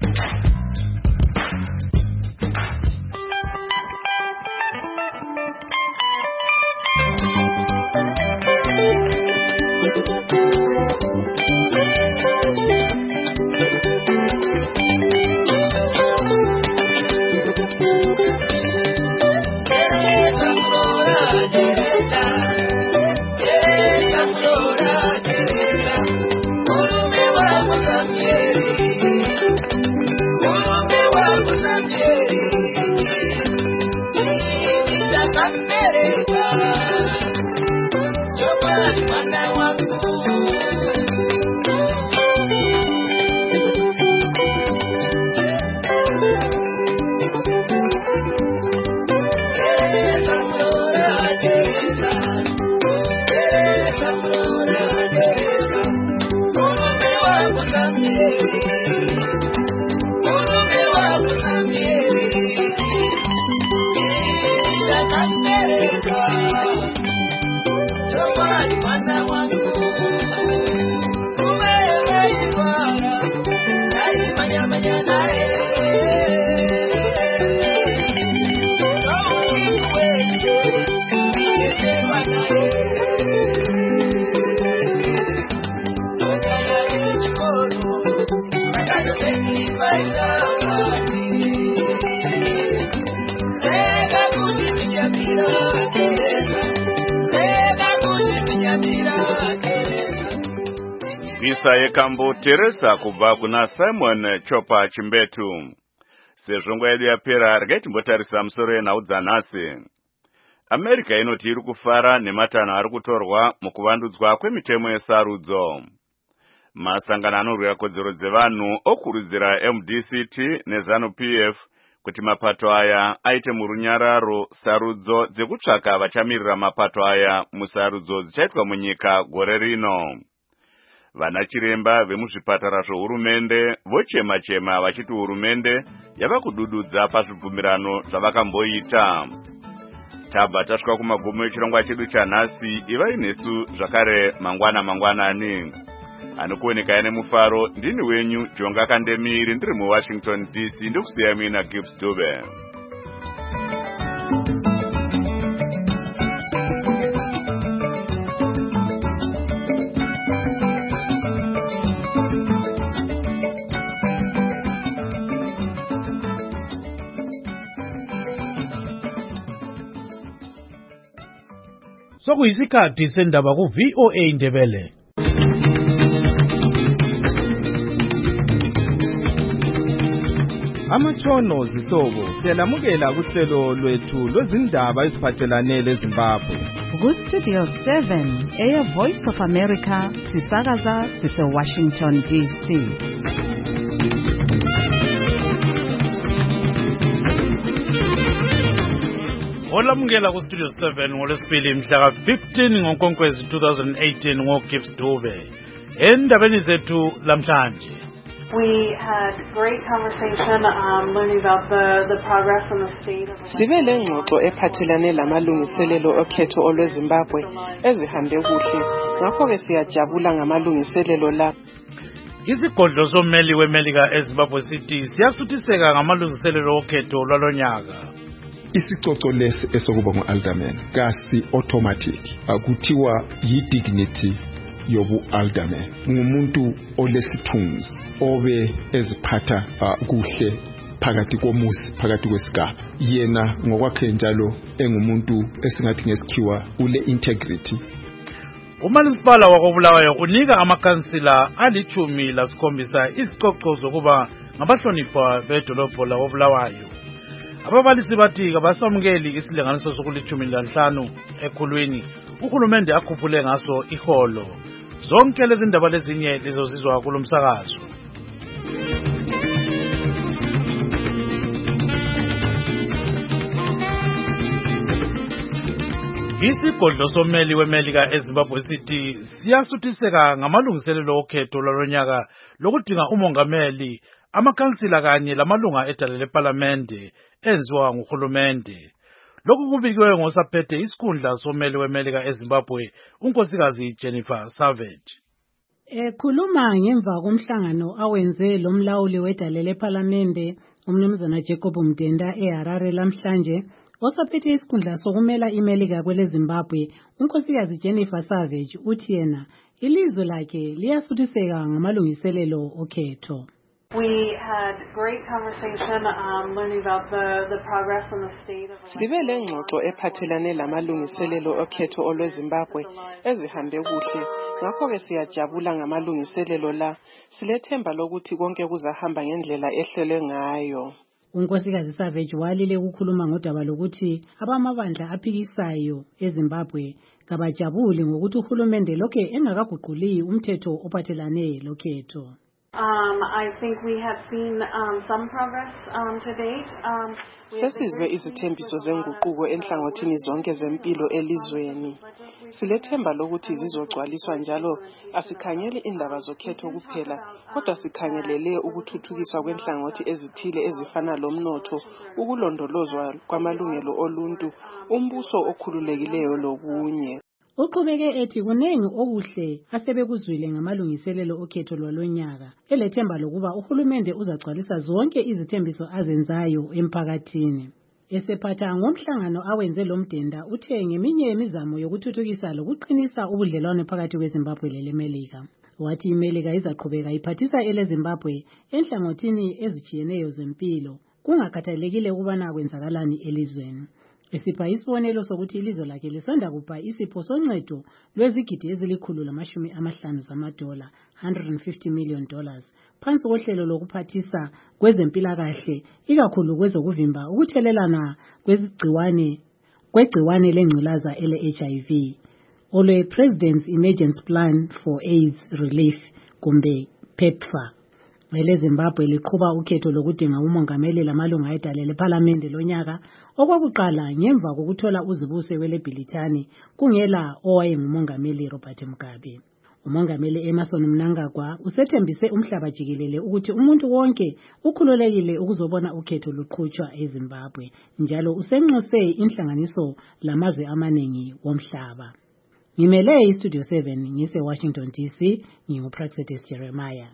[SPEAKER 1] Visa yekambo Teresa kubva kuna Simon Chopa Chimbetu. Sezvo nguva yedu yapera regai timbotarisa musoro yenhau dzanhasi. America inoti iri kufara nematanho ari kutorwa mukuvandudzwa kwemitemo yesarudzo. Masangano anorwira kodzero dzevanhu okurudzira M D C T neZANU P F kuti mapato aya aite murunyararo sarudzo dzekutsvaka vachamirira mapato aya musarudzo dzichaitwa munyika gore rino. Vana chiremba vemuzvipatara zvohurumende vochema-chema vachiti hurumende yava kudududza pazvibvumirano zvavakamboita. Tabva tasvika kumagumo echirongwa chedu chanhasi, ivai nesu zvakare mangwana mangwanani. anokuoneka ane mufaro. Ndini wenyu Jonga Kandemiri ndiri muWashington D C ndokusiya mina Gibbs Dube.
[SPEAKER 3] Sokuyisikhathi sendaba ku V O A Ndebele. Amatshono zihlobo siyalamukela kuhlelo lwethu lwezindaba eziphathelane leZimbabwe.
[SPEAKER 2] Ku Studio seven eya Voice of America sisakaza sise Washington D C.
[SPEAKER 3] Olamukela ku Studio seven ngolwesibili mhla ka fifteen ngoNkwenkwezi two thousand eighteen ngoGibbs Dube. Endabeni zethu lamhlanje.
[SPEAKER 5] We had great conversation um, learning about the, the progress and the state of...
[SPEAKER 21] Sibe lengxoxo ephathelane lamalungiselelo okhetho olweZimbabwe ezihambe kuhle. Ngakho ke siyajabula ngamalungiselelo la.
[SPEAKER 3] Isigodlo sommeli weMelika eZimbabwe sithi siyasuthiseka ngamalungiselelo okhetho lwalonyaka.
[SPEAKER 22] Isicoco lesi esokuba ngu-alderman kasi automatic akuthiwa yi-dignity yobu alderman ngumuntu olesithunzi obe eziphatha uh, kuhle phakathi komusi phakathi kwesigaba yena ngokwakhe njalo engumuntu esingathi ngesikhiwa ule integrity.
[SPEAKER 3] Umasipala wakobulawayo unika amakansila alichumi lasikhombisa isicoco zokuba ngabahlonipha bedolobho lakobulawayo. Ababalisi bathi kabasamukeli isilinganiso sokulichumi lanhlanu ekhulwini uhulumende akhuphule ngaso iholo. Zonke lezi ndaba lezinye lizozizwa kulomsakazo. Isigodlo sommeli weMelika eZimbabwe sithi siyasuthiseka ngamalungiselelo okhetho lwalonyaka lokudinga umongameli, amakansila kanye lamalunga edale leParlamente enziwa nguhulumende. Lokhu kubikiwe ngosaphethe isikhundla sommeli weMelika eZimbabwe unkosikazi Jennifer Savage.
[SPEAKER 23] Ekhuluma ngemva komhlangano awenze lo mlawuli wedale leParlamente umnumzana Jacob Mdenda eHarare lamhlanje, osaphethe isikhundla sokumela iMelika kwele Zimbabwe unkosikazi Jennifer Savage uthi yena ilizwe lakhe liyasuthiseka ngamalungiselelo okhetho.
[SPEAKER 5] We had great conversation um, learning about the, the progress and the state of...
[SPEAKER 21] Sibe lengxoxo ephathelane lamalungiselelo okhetho olweZimbabwe ezihambe kuhle. Ngakho ke siyajabula ngamalungiselelo la. Silethemba lokuthi konke kuzahamba ngendlela ehlele ngayo.
[SPEAKER 23] Unkosikazi Savage walile ukukhuluma ngodaba lokuthi abamabandla aphikisayo eZimbabwe kabajabuli ngokuthi uhulumende lokhe engakaguquli umthetho ophathelane lokhetho.
[SPEAKER 5] Um, I think we have seen um, some progress um, to date. Um,
[SPEAKER 21] Sesizwe izithembiso zenguquko enhlangothini zonke zempilo elizweni. Silethemba lokuthi zizogcwaliswa njalo asikhangeli indaba zokhetho kuphela, kodwa sikhangelele ukuthuthukiswa kwenhlangothi ezithile ezifana lomnotho, ukulondolozwa kwamalungelo oluntu, umbuso okhululekileyo lokunye.
[SPEAKER 23] Uqhubeke ethi kunengi okuhle asebekuzwile ngamalungiselelo okhetho lwalonyaka, elethemba lokuba uhulumende uzagcwalisa zonke izithembiso azenzayo emphakathini. Esephatha ngomhlangano awenze lo Mdenda uthe ngeminye imizamo yokuthuthukisa lokuqinisa ubudlelwano phakathi kweZimbabwe leMelika. Wathi iMelika izaqhubeka iphathisa ele Zimbabwe enhlangothini ezijiyeneyo zempilo kungakhathalekile ukubana kwenzakalani elizweni. Isipha isibonelo sokuthi ilizwe lakhe lisanda kupha isipho soncedo lwezigidi ezilikhulu lamashumi amahlanu zamadola one hundred fifty million dollars phansi kohlelo lokuphathisa kwezempilakahle ikakhulu kwezokuvimba ukuthelelana kwezigciwane kwegciwane lengculaza ele H I V olwe President's Emergency Plan for AIDS Relief kumbe PEPFAR. Ele Zimbabwe liqhuba ukhetho lokudinga umongameli lamalunga edale leParlamente lonyaka okwakuqala ngemva kokuthola uzibuse weleBhilithani kungela owayengumongameli Robert Mugabe. Umongameli Emmerson Mnangagwa usethembise umhlaba jikelele ukuthi umuntu wonke ukhululekile ukuzobona ukhetho luqhutshwa eZimbabwe njalo usenxuse inhlanganiso lamazwe amaningi womhlaba. Ngimele iStudio seven ngise Washington D C, nginguPraxedis Jeremiah.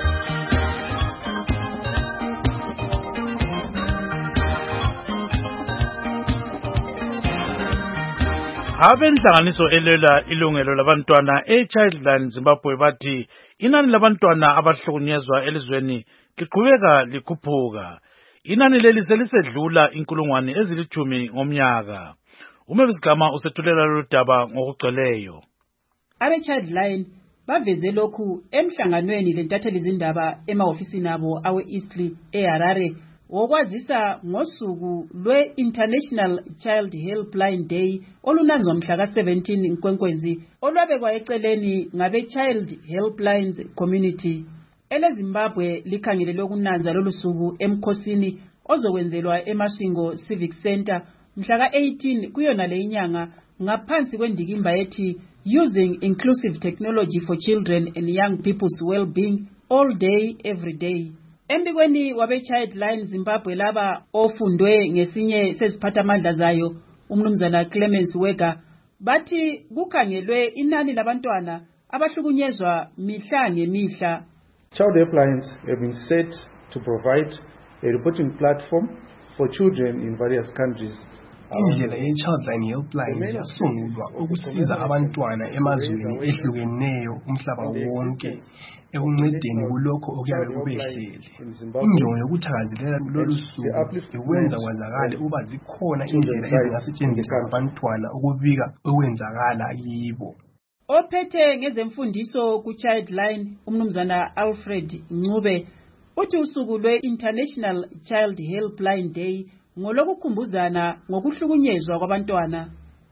[SPEAKER 3] Abenhlanganiso elela ilungelo labantwana eChildline Zimbabwe bathi inani labantwana abahlukunyezwa elizweni liqhubeka likhuphuka. Inani leli selisedlula inkulungwane ezilithumi ngomnyaka. Umevisigama usethulela lolu daba ngokugcweleyo.
[SPEAKER 23] AbeChildline baveze lokhu emhlanganweni lentatheli zindaba emahofisini abo awe-Eastleigh eHarare wokwazisa ngosuku lwe-International Child Helpline Day olunanzwa mhla ka seventeen Nkwenkwezi olwabekwa eceleni ngabe-Child Helplines Community. EleZimbabwe likhangelelwe ukunanza lolu suku emkhosini ozokwenzelwa eMasvingo Civic Center mhla ka eighteen kuyona le inyanga ngaphansi kwendikimba ethi Using Inclusive Technology for Children and Young People's Well-being All Day Every Day. Embikweni wabe-Childline Zimbabwe laba ofundwe ngesinye seziphathamandla zayo umnumzana Clemens Wega bathi kukhangelwe inani labantwana abahlukunyezwa mihla ngemihla.
[SPEAKER 4] Child helplines have been set to provide a reporting platform for children in various countries.
[SPEAKER 8] Indlela ye-Childline Helpline yasungulwa ukusiza abantwana emazweni ehlukeneyo umhlaba wonke ekuncedeni kulokho okuyabe kubehlele. Injongo yokuthakazelela lolu suku ikwenza kwazakale uba zikhona indlela ezingasetshenziswa abantwana ukubika okwenzakala kibo.
[SPEAKER 23] Ophethe ngezemfundiso ku-Childline umnumzana Alfred Ncube uthi usuku lwe-International Child Helpline Day ngolokukhumbuzana ngokuhlukunyezwa kwabantwana.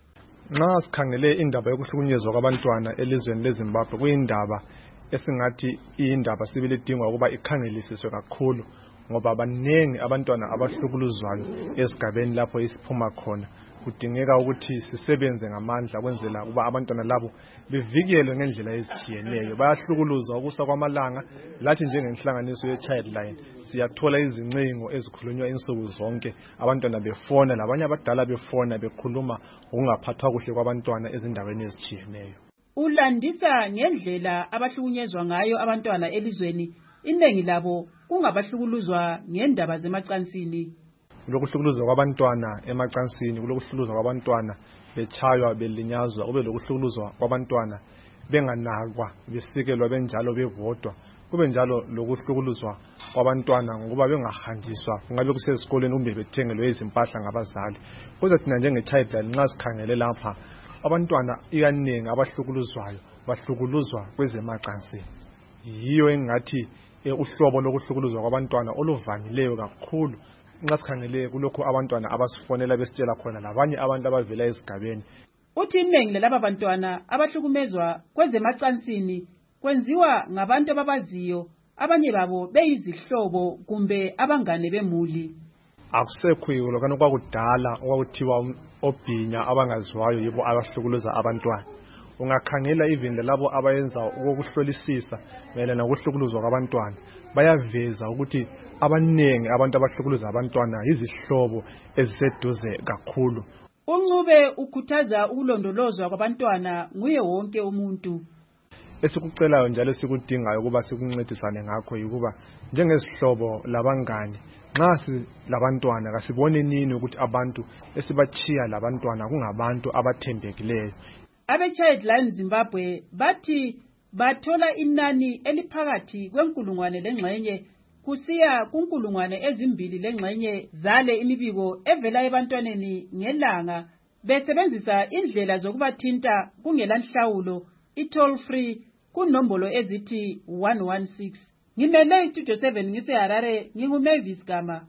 [SPEAKER 9] Nxa sikhangele indaba yokuhlukunyezwa kwabantwana elizweni leZimbabwe kuyindaba esingathi iyindaba sibili idingwa ukuba ikhangelisiswe kakhulu ngoba banengi abantwana abahlukuluzwayo esigabeni lapho isiphuma khona. Kudingeka ukuthi sisebenze ngamandla kwenzela ukuba abantwana labo bevikelwe ngendlela ezitshiyeneyo. Bayahlukuluzwa ukusa kwamalanga lathi njengenhlanganiso ye-Childline siyathola izincingo ezikhulunywa insuku zonke abantwana befona labanye abadala befona bekhuluma ngokungaphathwa kuhle kwabantwana ezindaweni ezitshiyeneyo.
[SPEAKER 23] Ulandisa ngendlela abahlukunyezwa ngayo abantwana elizweni iningi labo kungabahlukuluzwa ngendaba zemacansini.
[SPEAKER 9] Kulokuhlukuluzwa kwabantwana emacansini, kulokuhlukuluzwa kwabantwana bechaywa belinyazwa, kube lokuhlukuluzwa kwabantwana benganakwa besikelwa benjalo bevodwa, kube njalo lokuhlukuluzwa kwabantwana ngokuba bengahanjiswa kungabe kusesikoleni kumbe bethengelwe izimpahla ngabazali. Kodwa thina njenge-Childline nxa sikhangele lapha abantwana iyaningi abahlukuluzwayo bahlukuluzwa kwezemacansini. Yiyo engathi uhlobo lokuhlukuluzwa kwabantwana oluvamileyo kakhulu. Nxa sikhangele kulokho abantwana abasifonela besitshela khona labanye abantu abavela esigabeni.
[SPEAKER 23] Uthi iningi laba bantwana abahlukumezwa kwezemacansini kwenziwa ngabantu ababaziyo, abanye babo beyizihlobo kumbe abangane bemuli.
[SPEAKER 9] Akusekho lokho kwakudala okwakuthiwa obhinya abangaziwayo yibo abahlukuluza abantwana. Ungakhangela even labo abayenza ukuhlolisisa mayelana nokuhlukuluzwa kwabantwana bayaveza ukuthi abanengi abantu abahlukuluza abantwana izihlobo eziseduze kakhulu.
[SPEAKER 23] Uncube ukhuthaza ukulondolozwa kwabantwana nguye wonke umuntu.
[SPEAKER 9] Esikucelayo njalo sikudingayo ukuba sikuncedisane ngakho yikuba njengezihlobo labangani nxa silabantwana kasibone nini ukuthi abantu esibachiya labantwana kungabantu abathembekileyo.
[SPEAKER 23] Abe-Childline Zimbabwe bathi bathola inani eliphakathi kwenkulungwane lengxenye kusiya kunkulungwane ezimbili lengxenye zale imibiko evela ebantwaneni ngelanga besebenzisa indlela zokubathinta kungelanhlawulo i-toll free kunombolo ezithi one one six. Ngimele iStudio seven ngiseHarare, nginguMavis Gama.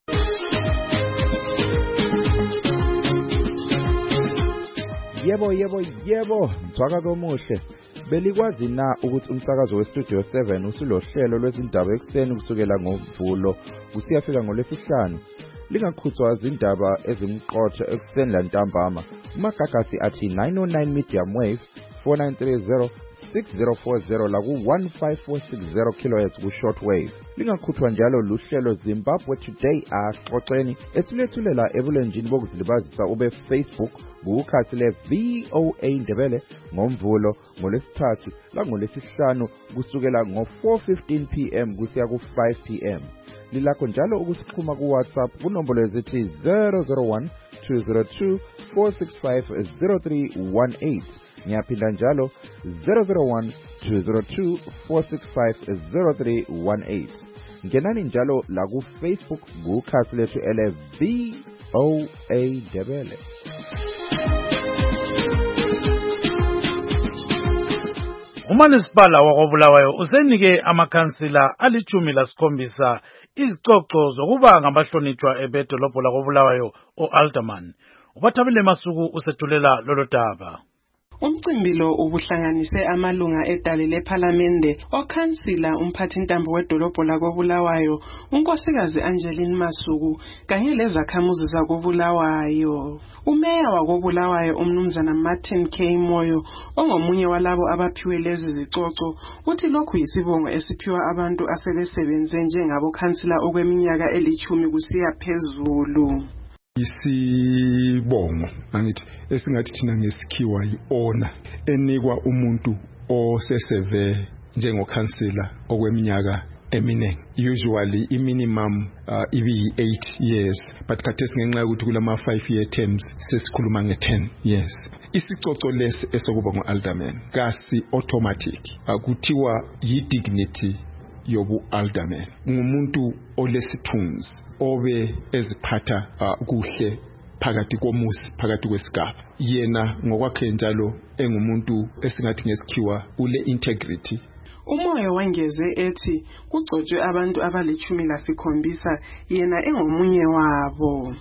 [SPEAKER 24] Yebo yebo yebo mthwakazi omuhle. Belikwazi na ukuthi umsakazo weStudio seven usulohlelo lwezindaba ekseni kusukela ngoMvulo kusiyafika ngoLwesihlanu. Lingakhuthwa izindaba ezimqotho ekseni lantambama. Umagagasi athi nine oh nine medium wave four nine three zero six zero four zero la ku one five four six zero kilohertz ku shortwave. Lingakhuthwa njalo luhlelo Zimbabwe Today axoxeni ethulethulela ebulenjini bokuzilibazisa ube Facebook ukhathi le V O A Ndebele ngomvulo ngolesithathu la ngolesihlanu kusukela ngo four fifteen p m kusiya ku five p m Lilakho njalo ukusixhuma ku WhatsApp kunombolo ezithi zero zero one two zero two four six five zero three one eight. Ngiyaphinda njalo zero zero one two zero two four six five zero three one eight. Ngenani njalo la ku Facebook ukhathi lethu ele V O A Ndebele.
[SPEAKER 3] Umanisipala wakobulawayo usenike amakhansila alichumi lasikhombisa izicoco zokuba ngabahlonitshwa ebedolobho lakobulawayo o-Alderman. Ubathabile Masuku usethulela lolo daba.
[SPEAKER 21] Umcimbi lo ubuhlanganise amalunga edale lephalamende, okhansila umphathintambo wedolobho lakobulawayo unkosikazi Angeline Masuku kanye lezakhamuzi zakobulawayo. Umeya wakobulawayo umnumzana Martin K Moyo ongomunye walabo abaphiwe lezi zicoco uthi lokhu yisibongo esiphiwa abantu asebesebenze njengabo khansila okweminyaka elichumi kusiya phezulu.
[SPEAKER 22] Isibongo angithi esingathi thina ngesikhiwa yi-honor enikwa umuntu oseseve njengokhansila okweminyaka eminingi. Usually i-minimum uh, ibi eight years but khathesi ngenxa yokuthi kulama five year terms sesikhuluma nge-ten years. Isicoco lesi esokuba ngo-alderman kasi automatic akuthiwa yi-dignity yobu alderman. Ngumuntu olesithunzi obe eziphatha uh, kuhle phakathi komusi phakathi kwesigaba. Yena ngokwakhe njalo engumuntu esingathi ngesikhiwa ule integrity.
[SPEAKER 21] Umoya wangeze ethi kugcotshwe abantu abalichumi lasikhombisa yena engomunye wabo.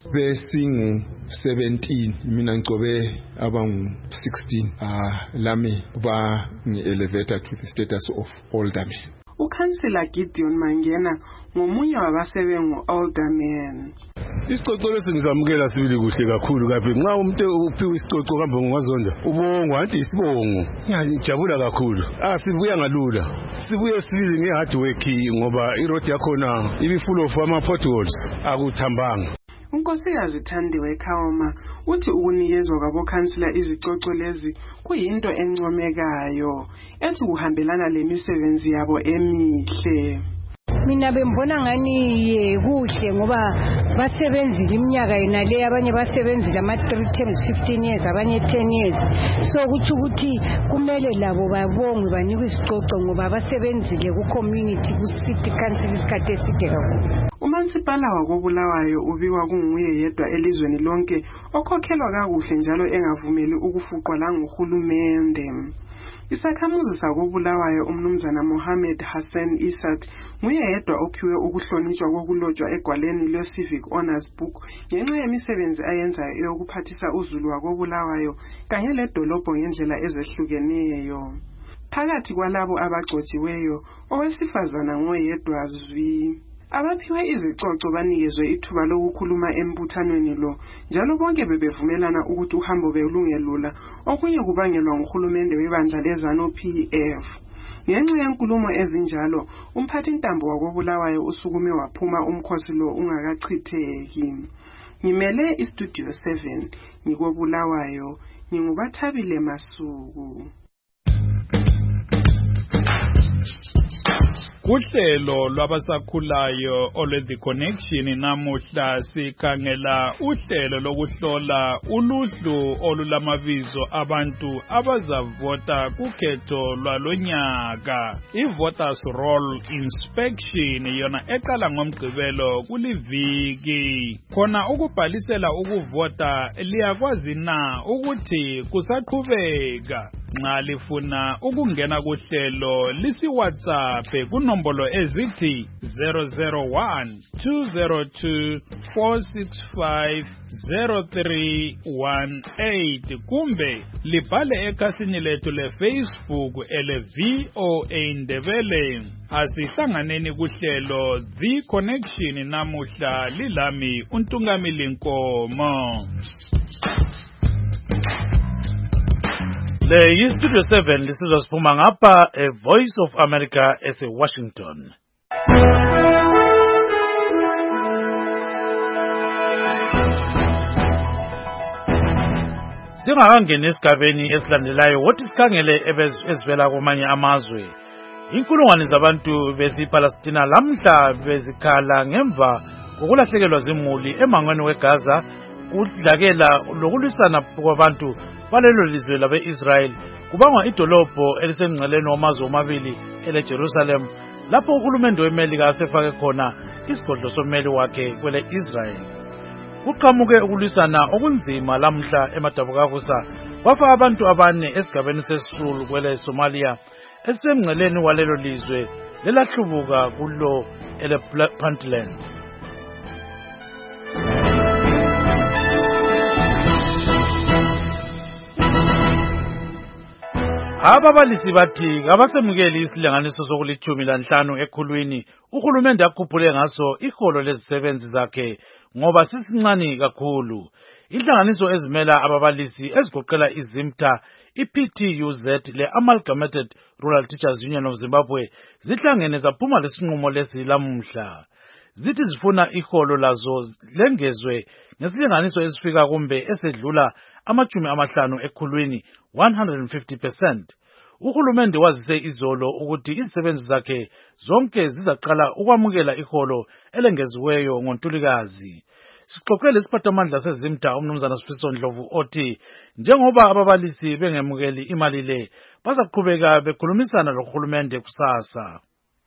[SPEAKER 22] Besingu seventeen mina ngcobe abangu sixteen ah lami ba ngi-elevator to the status of alderman.
[SPEAKER 21] Ukhansila Gideon Mangena ngomunye wabasebengu alderman.
[SPEAKER 7] Isicoco lesingizamukela sibili kuhle kakhulu kaphi nxa umuntu uphiwe isicoco kambe ngwazonda ubongo anti isibongo ngiyajabula kakhulu. Ah sibuya ngalula sibuye sibili ngehard work ngoba iroad yakhona ibi full of ama potholes akuthambanga.
[SPEAKER 21] Unkosikazi Thandiwe Khawoma uthi ukunikezwa kwabokhansila izicoco lezi kuyinto encomekayo ethi kuhambelana lemisebenzi yabo emihle.
[SPEAKER 10] Mina bembona ngani kuhle ngoba basebenzile iminyaka yona le abanye basebenzile ama three terms fifteen years abanye ten years so kuthi ukuthi kumele labo babongwe banikwe isicoco ngoba basebenzile ku community ku city council isikhathi eside kakhulu.
[SPEAKER 21] Umansipala wakobulawayo ubiwa kunguye yedwa elizweni lonke okhokhelwa kakuhle njalo engavumeli ukufuqwa la nguhulumende. Isakhamuzi sakobulawayo umnumzana Mohammed Hassan Isat nguye yedwa ophiwe ukuhlonitshwa kokulotshwa egwaleni le Civic Honors Book ngenxa yemisebenzi ayenzayo eyokuphathisa uzulu wakobulawayo kanye ledolobho ngendlela ezehlukeneyo. Phakathi kwalabo abagcotshiweyo owesifazana ngoyedwa zwi. Abaphiwe izicoco banikezwe ithuba lokukhuluma embuthanweni lo njalo bonke bebevumelana ukuthi uhambo belungelula okunye kubangelwa nguhulumende webandla leZANU P F. Ngenxa yenkulumo ezinjalo umphathintambo wakobulawayo usukume waphuma umkhosi lo ungakachitheki. Ngimele istudio seven ngikobulawayo ngingubathabile Masuku.
[SPEAKER 11] Uhlelo lwabasakhulayo olwe The Connection namuhla sikhangela uhlelo lokuhlola uluhlu olulamabizo abantu abazavota kukhetho lwalonyaka. I-Voters Roll Inspection yona eqala ngomgqibelo kuliviki. Khona ukubhalisela ukuvota liyakwazi na ukuthi kusaqhubeka. Nxa lifuna ukungena kuhlelo lisi WhatsApp kunombolo ezithi zero zero one two zero two four six five zero three one eight kumbe libhale ekhasini lethu le Facebook ele V O A Ndebele. Asihlanganeni kuhlelo The Connection namuhla lilami uNtungamili Nkomo.
[SPEAKER 3] Le yi-Studio seven lisizwa siphuma ngapha e Voice of America ese Washington. Singakangeni esigabeni esilandelayo wothi sikhangele ezivela kwamanye amazwe. Inkulungwane zabantu besiPalestina lamhla bezikhala ngemva kokulahlekelwa zimuli emangweni weGaza kudlakela lokulwisana kwabantu balelo lizwe labe-Israel kubangwa idolobho elisemngceleni wamazwe omabili ele-Jerusalem lapho uhulumende weMelika asefake khona isigodlo sommeli wakhe kwele Israel. Kuqhamuke ukulwisana okunzima lamhla emadabukakusa kwafa abantu abane esigabeni sesisulu kwele Somalia esemngceleni walelo lizwe lelahlubuka kulo ele-Puntland. Ababalisi bathi kabasemukeli isilinganiso sokulithumi lanhlanu ekhulwini uhulumende akhuphule ngaso iholo lezisebenzi zakhe ngoba sisincane kakhulu. Inhlanganiso ezimela ababalisi ezigoqela iZimta, i-P T U Z le-Amalgamated Rural Teachers Union of Zimbabwe zihlangene zaphuma lesinqumo lesi lamuhla. Zithi zifuna iholo lazo lengezwe ngesilinganiso esifika kumbe esedlula amachumi amahlanu ekhulwini one hundred fifty percent. Uhulumende wazise izolo ukuthi izisebenzi zakhe zonke zizaqala ukwamukela iholo elengeziweyo ngoNtulikazi. Sixoxele isiphathamandla seZimta umnumzana Sifiso Ndlovu othi njengoba ababalisi bengemukeli imali le bazaqhubeka bekhulumisana lohulumende kusasa.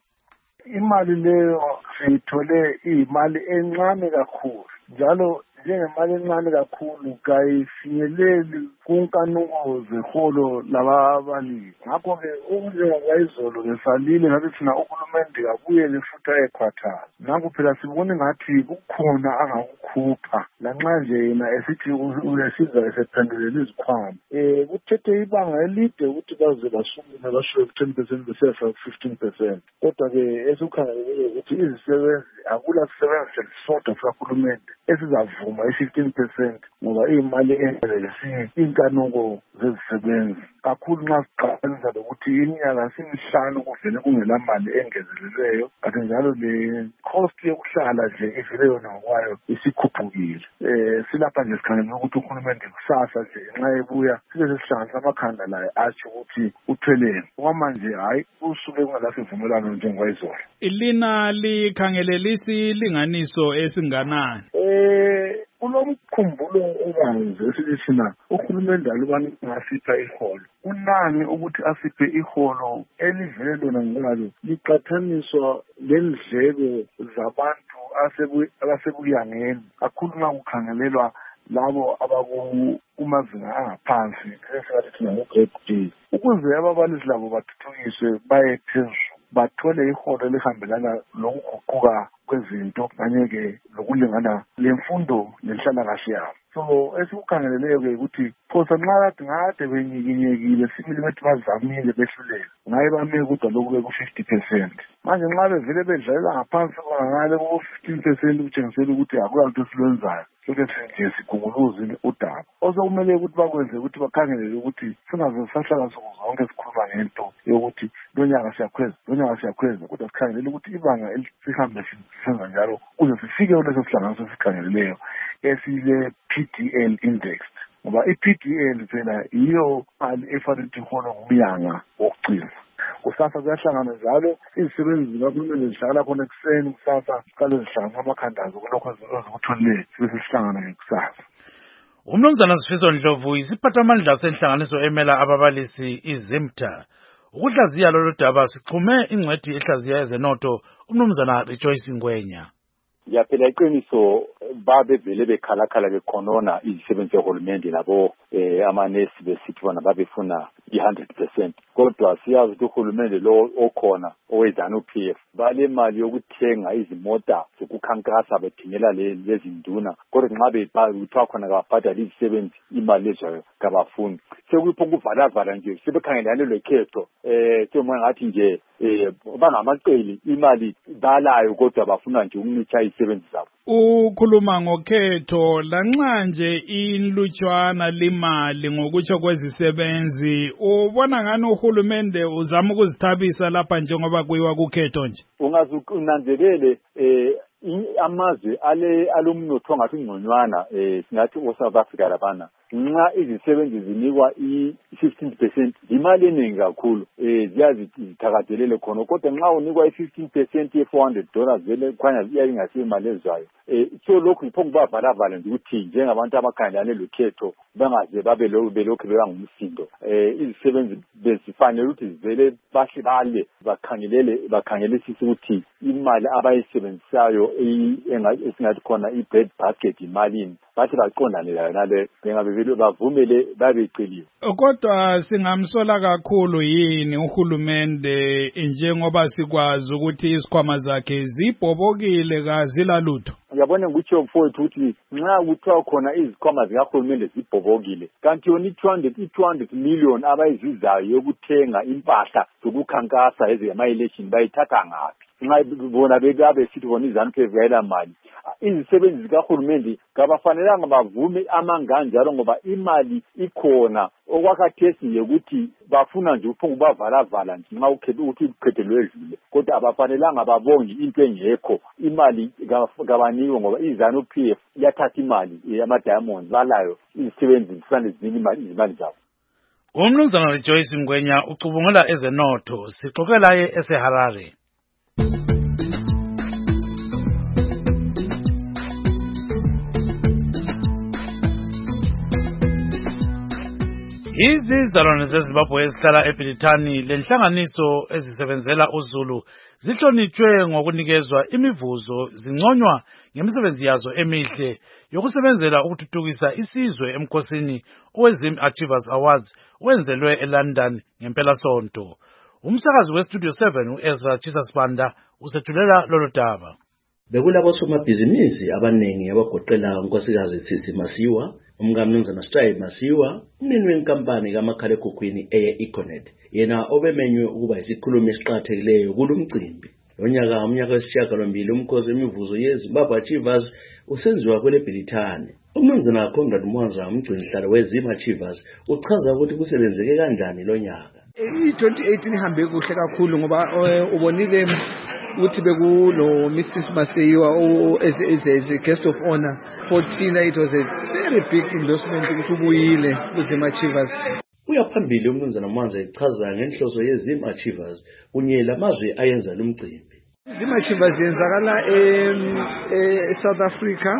[SPEAKER 6] Imali leyo siyithole iyimali encane kakhulu njalo njengemali encane kakhulu kayifinyeleli kunkanuko zeholo lababalisi. Ngakho-ke okunjengokwayizolo besalile ngathi thina uhulumende kabuyele futhi ayekhwathaza. Ngakho phela sibone ngathi kukhona angakukhupha lanxa nje yena esithi uyasiza esephendulela izikhwama. Um kuthethe ibanga elide ukuthi baze basukume bashoye ku-ten percent besiyafika ku-fifteen percent. Kodwa-ke esikukhangelele ukuthi izisebenzi akula sisebenzi selisodwa sikahulumende esizavuma i-fifteen percent ngoba iyimali engelesi inkanuko zezisebenzi kakhulu nxa siqhathanisa lokuthi iminyaka simihlanu kuvele kungela mali engezelelweyo kanti njalo le-cost yokuhlala nje ivele yona ngokwayo isikhuphukile. Um silapha nje sikhangela ukuthi uhulumende kusasa nje nxa ebuya sibe sesihlanganisa amakhanda laye atsho ukuthi utheleni. Okwamanje hhayi usuke kungelasivumelwano njengokwayizolo.
[SPEAKER 11] Ilina likhangelele isilinganiso esinganani?
[SPEAKER 6] Eh kulomkhumbulo obanzi esithi thina uhulumende alubani ngasipha iholo. Unani ukuthi asiphe iholo elivele lona ngalo liqathaniswa lendleko zabantu asebuyangeni kakhulu nxa kukhangelelwa labo abakumazinga angaphansi esingathi thina ngo-grade D. Ukuze ababalisi labo bathuthukiswe baye phezulu bathole iholo elihambelana lokuguquka kwezinto kanye-ke lokulingana lemfundo nenhlalakahle yabo. So esikukhangeleleyo-ke ukuthi phosa nxa kade ngade benyikinyekile sibili bethi bazamile behluleka ngaye bame kodwa lokhu beku-fifty percent. Manje nxa bevele bedlalela ngaphansi ngale ku-fifteen percent kutshengisela ukuthi akulanto esilwenzayo soke nje sigunguluze udaba. Osokumele ukuthi bakwenze ukuthi bakhangelele ukuthi singaze sahlala nsuku zonke sikhuluma ngento yokuthi lonyaka siyakhweza lonyaka siyakhweza kodwa sikhangelele ukuthi ibanga sihambe senza njalo kuze sifike kuleso sihlanganiso sikhangeleleyo esile-P D L index ngoba i-P D L phela yiyo mali efanele ukuthi iholwe ngumnyanga wokugcina. Kusasa kuyahlangana njalo izisebenzi zikahulumende zihlala khona ekuseni kusasa siqale zihlanganisa amakhandazo kulokho ezikutholileyo sibe sesihlangana ngekusasa.
[SPEAKER 3] Umnumzana Sifiso Ndlovu isiphathamandla senhlanganiso emela ababalisi iZimta. Ukuhlaziya lolu daba sixhume ingcwethi ehlaziya ezenotho umnumzana Rejoice Ngwenya.
[SPEAKER 12] Yaphela iqiniso babevele bekhalakhala bekhonona izisebenzi zehulumende labo eh amanesi besithi bona babefuna i one hundred percent. Kodwa siyazi ukuthi uhulumende lo okhona owezana uP F bale mali yokuthenga izimota zokukhankasa bethengela lezi nduna kodwa nxa bebuthiwa khona kababhadala izisebenzi imali lezo kabafuni sekuyipho kuvala vala nje sebekhangelane lekhetho eh semwe ngathi nje eh bangamaqeli imali balayo kodwa bafuna nje ukunitha izisebenzi zabo.
[SPEAKER 11] Ukhuluma ngokhetho lanxa nje inlutshwana limali ngokutsho kwezisebenzi, ubona ngani uhulumende uzama ukuzithabisa lapha njengoba kuyiwa kukhetho nje?
[SPEAKER 12] Ungazukunanzelele eh amazwe ale alomnotho ngathi ngconywana eh singathi South Africa labana nxa izisebenzi zinikwa i fifteen percent imali eningi kakhulu eh ziyazithakazelele khona kodwa nxa unikwa i fifteen percent ye four hundred dollars vele khanya iyayingasiyo imali ezwayo eh so lokhu iphongu bavalavala nje ukuthi njengabantu abakhangelane lokhetho bangaze babe lo belokhu bengumsindo eh izisebenzi bezifanele ukuthi zivele bahle bale bakhangelele bakhangelisisa ukuthi imali abayisebenzisayo esingathi khona i-bread basket imalini bathi baqondane layo nale bengabe bavumele babeqiliwe.
[SPEAKER 11] Kodwa singamsola kakhulu yini uhulumende njengoba sikwazi ukuthi isikhwama zakhe zibhobokile kazila lutho?
[SPEAKER 12] Uyabona ngikutsho mfowethu ukuthi nxa kuthiwa khona izikhwama zikahulumende zibhobokile kanti yona i-two hundred million abayizuzayo yokuthenga impahla zokukhankasa ezema-election bayithatha ngaphi? Nxa bona bekabe sithi bona iZANU-P F yayela mali izisebenzi zikahulumende kabafanelanga bavume amanganjalo ngoba imali ikhona okwakhathesi nje ukuthi bafuna nje uphungu bavalavala nje nxa ukhethe ukuthi ukhethelwe edlule kodwa abafanelanga babonge into engekho imali kabanikwe ngoba iZANU-P F yathatha imali yama-diamond balayo izisebenzi zifanele zinike izimali zabo.
[SPEAKER 3] Umnumzana Joyce Ngwenya ucubungula ezenotho sixoxela ye eseHarare. Izizalwane zeZimbabwe ezihlala eBrithani lenhlanganiso ezisebenzela uZulu zihlonitshwe ngokunikezwa imivuzo zinconywa ngemisebenzi yazo emihle yokusebenzela ukuthuthukisa isizwe emkhosini oweZim Achievers Awards owenzelwe eLondon ngempela sonto. Umsakazi weStudio seven uEzra Chisasibanda usethulela lolo daba.
[SPEAKER 13] Bekulabo somabhizinisi abanengi abagoqela unkosikazi Tsitsi Masiwa, umnumzana Stray Masiwa, umnini wenkampani kamakhalekhukhwini eye Econet. Yena obemenywe ukuba isikhulumi esiqhakathekileyo kulomcimbi. Lonyaka umnyaka wesishiyagalombili umkhosi wemivuzo yeZimbabwe Achievers usenziwa kwele Bhilithani. Umnumzana Conrad Mwanza umgcinihlalo weZim Achievers uchaza ukuthi kusebenzeke kanjani lonyaka.
[SPEAKER 15] I-twenty eighteen ihambe kuhle kakhulu ngoba ubonile ukuthi bekulo Missus Masiwa as, as, as a guest of honor for Tina. It was a very big endorsement ukuthi ubuyile kuZim Achievers.
[SPEAKER 13] Uyaphambili umnumzana Mwanza echaza ngenhloso yeZim Achievers kunye lamazwe ayenza lumcimbi.
[SPEAKER 15] ZIM Achievers yenzakala e-South Africa,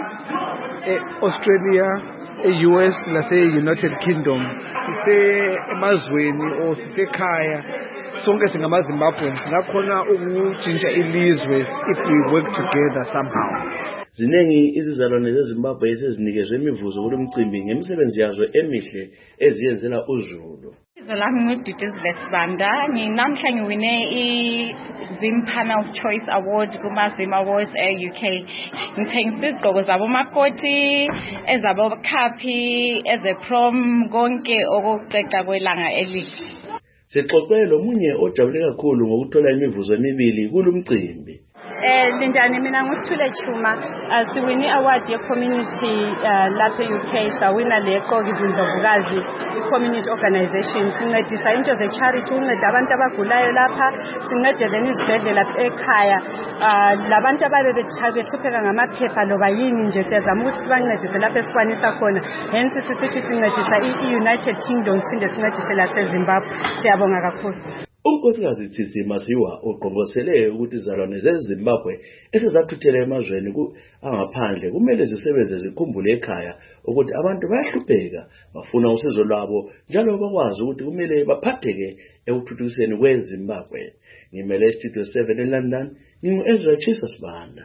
[SPEAKER 15] e-Australia, e-U S lase-United Kingdom. Sise emazweni o sisekhaya sonke singamaZimbabweans nakhona ukujinja ilizwe if we work together somehow.
[SPEAKER 13] Zinengi izizalwane zeZimbabwe esezinikezwe imivuzo kulomcimbi ngemisebenzi yazo emihle eziyenzela uZulu.
[SPEAKER 16] Izolami ngudidizile Sibanda, nginamhla ngiwine i-Zim Panel's Choice Award kuma-Zim Awards e-U K. Ngithengisa izigqoko zabomakoti, ezabokhaphi, ezeprom, konke okuceca kwelanga elihle.
[SPEAKER 13] Sixoxe lomunye ojabule kakhulu ngokuthola imivuzo emibili kulomcimbi.
[SPEAKER 16] Eh linjani mina ngusithule Chuma siwini award ye community lapha e-U K sawina leqo izindlovukazi community organization sincedisa into ze charity unceda abantu abagulayo lapha sincedele izibhedlela ekhaya labantu ababe behlupeka ngamaphepha loba yini nje siyazama ukuthi sibancedise lapha esikwanisa khona hence sisithi sincedisa i-United Kingdom sinde sincedise laseZimbabwe siyabonga kakhulu.
[SPEAKER 13] Unkosikazi Tsitsi Masiwa uqonqosele ukuthi izalwane zeZimbabwe esezathuthela emazweni angaphandle kumele zisebenze zikhumbule ekhaya ukuthi abantu bayahlupheka bafuna usizo lwabo njalo bakwazi ukuthi kumele baphatheke ekuthuthukiseni kweZimbabwe. Ngimele Studio seven eLondon, ngingu-Ezra Chisasibanda.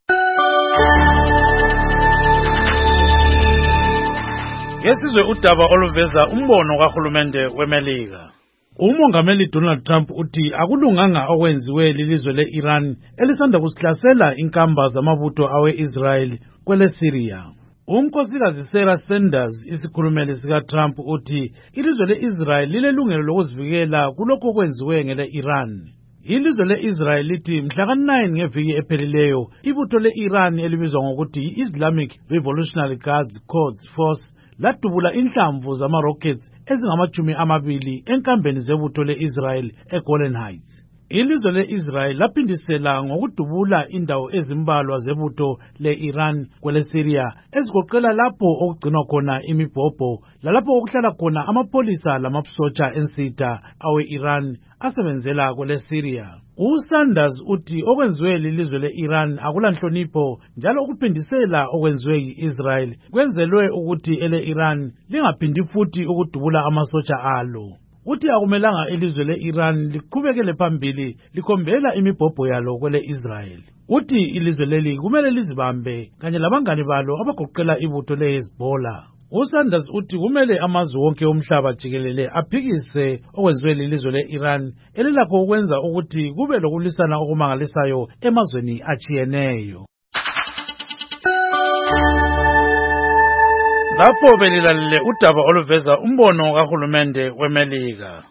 [SPEAKER 3] Ngesizwe udaba oluveza umbono kahulumende weMelika. Umongameli Donald Trump uthi akulunganga okwenziwe lilizwe le-Iran elisanda kusihlasela inkamba zamabutho awe-Israel kwele Syria. Unkosikazi Sarah Sanders isikhulumeli sika Trump uthi ilizwe le-Israel lilelungelo lokuzivikela kulokho okwenziwe ngele-Iran. Ilizwe le-Israel lithi mhla ka nine ngeviki ephelileyo ibutho le-Iran elibizwa ngokuthi i-Islamic Revolutionary Guards Quds Force ladubula inhlamvu zama-rockets ezingamachumi amabili enkambeni zebutho le-Israel eGolan Heights. Ilizwe le-Israel laphindisela ngokudubula indawo ezimbalwa zebutho le-Iran kwele-Syria ezigoqela lapho okugcinwa khona imibhobho lalapho okuhlala khona amapholisa lamasotsha ensitha awe-Iran asebenzela kwele-Syria. USanders uthi okwenziwe lilizwe le-Iran akulanhlonipho njalo ukuphindisela okwenziwe yi-Israel kwenzelwe ukuthi ele-Iran lingaphindi futhi ukudubula amasotsha alo. Uthi akumelanga ilizwe le-Iran liqhubekele phambili likhombela imibhobho yalo kwele-Israel. Uthi ilizwe leli kumele lizibambe kanye labangani balo abagoqela ibutho le-Hezbollah. USanders uthi kumele amazwe wonke omhlaba jikelele aphikise okwenziwe lilizwe le-Iran elilakho ukwenza ukuthi kube lokulisana okumangalisayo emazweni achiyeneyo. Lapho belilalele udaba oluveza umbono kahulumende weMelika.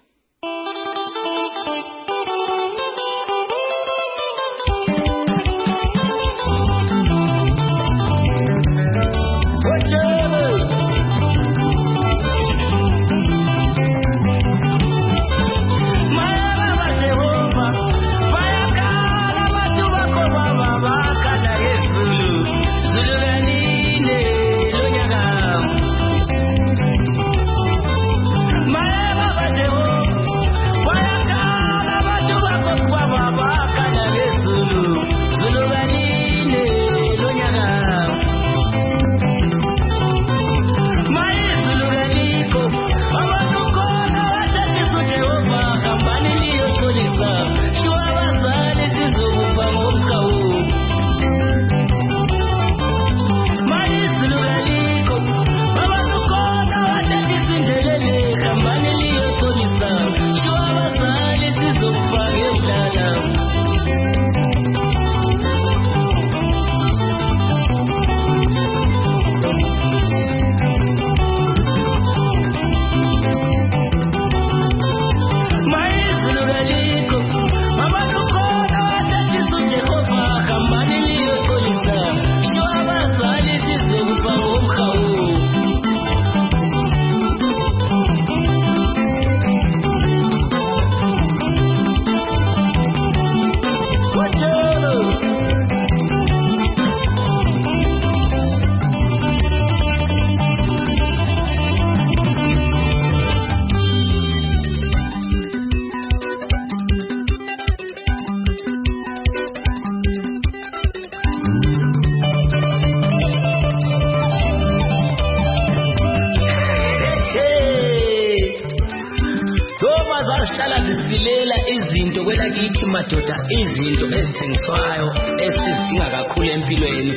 [SPEAKER 14] Zahlala zisilela izinto kwelakithi madoda, izinto ezithengiswayo esizidinga kakhulu empilweni.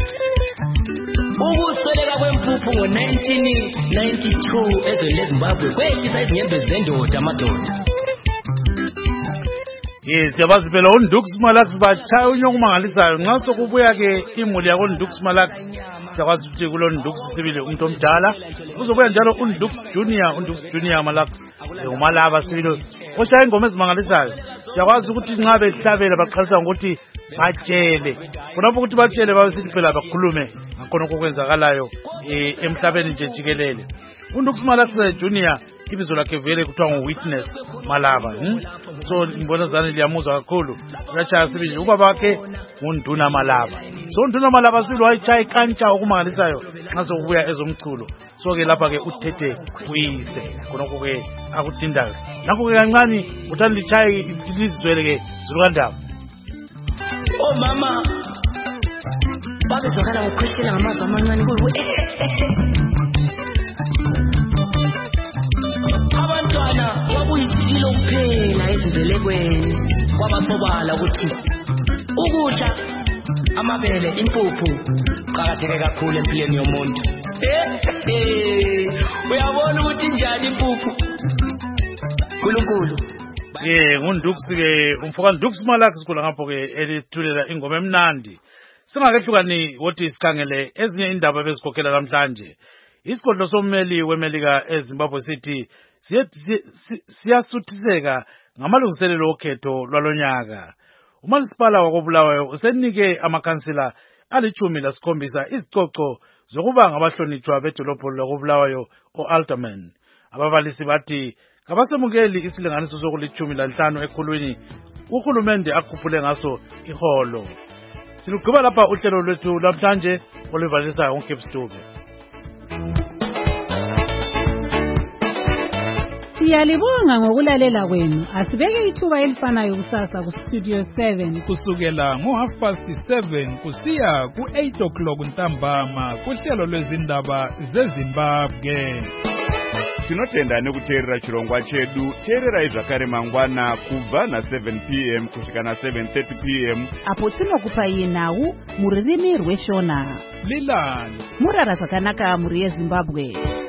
[SPEAKER 14] Ukusweleka kwempuphu ngo nineteen ninety-two ezweni leZimbabwe kwehlisa izinyembe zendoda amadoda.
[SPEAKER 3] Yes, yabazi phela uNdux Malax bachaya unyokumangalisayo nxa sokubuya ke imuli yako Ndux Malax sakwazi ukuthi kulo Ndux sibili umuntu omdala uzobuya njalo uNdux Junior uNdux Junior Malax umalaba sibili oshaya ingoma ezimangalisayo siyakwazi ukuthi nxa behlabela baqalisa ukuthi batshele kunapho ukuthi batshele babesithi phela bakhulume ngakho okwenzakalayo emhlabeni nje jikelele. uNdux Malax Junior ibizo lakhe vele kuthiwa nguWitness Malaba. hmm? So ngibona zani liyamuzwa kakhulu uyachaya sibili ubaba wakhe ngunduna Malaba. So unduna Malaba sibili wayechaya ikantsha okumangalisayo nxa sokubuya ezomculo. So ke lapha ke uthethe uyise khonokho ke akudindayo nakho ke kancane uthanda lichaye ilizwele ke zulukandaba.
[SPEAKER 14] Oh mama babezwakala ngokukhwehlela ngamazwi amancane abantwana kwakuyisilo kuphela ezibelekweni kwabasobala ukuthi ukudla amabele impuphu qakatheke kakhulu empilweni yomuntu. Uyabona ukuthi njani impuphu uNkulunkulu.
[SPEAKER 3] Eh uNdux ke umfoka Ndux Malax kula ngapho ke elithulela ingoma emnandi. Singakehlukani wothi isikhangele ezinye indaba bezikhokhela namhlanje. Isigodlo sommeli weMelika eZimbabwe sithi siyasuthiseka ngamalungiselelo okhetho lwalonyaka. Umasipala wakobulawayo usenike amakhansila alichumi lasikhombisa izicoco zokuba ngabahlonitshwa bedolobho lakobulawayo o-Alderman. Ababalisi bathi kabasemukeli isilinganiso sokulichumi lanhlanu ekhulwini uhulumende akhuphule ngaso iholo. Silugqiba lapha uhlelo lwethu lamhlanje oluvalisayo uNkip Stube.
[SPEAKER 23] Siyalibonga ngokulalela kwenu. Asibeke ithuba elifanayo kusasa ku Studio seven
[SPEAKER 11] kusukela ngo half past seven kusiya ku eight o'clock ntambama kuhlelo lwezindaba zeZimbabwe.
[SPEAKER 1] Tinotenda nekuteerera chirongwa chedu. Teerera zvakare mangwana kubva na seven p m kusvika na seven thirty p m
[SPEAKER 2] apo tinokupai nhau muririmi rweshona.
[SPEAKER 11] Lilani
[SPEAKER 2] murara zvakanaka muri yeZimbabwe.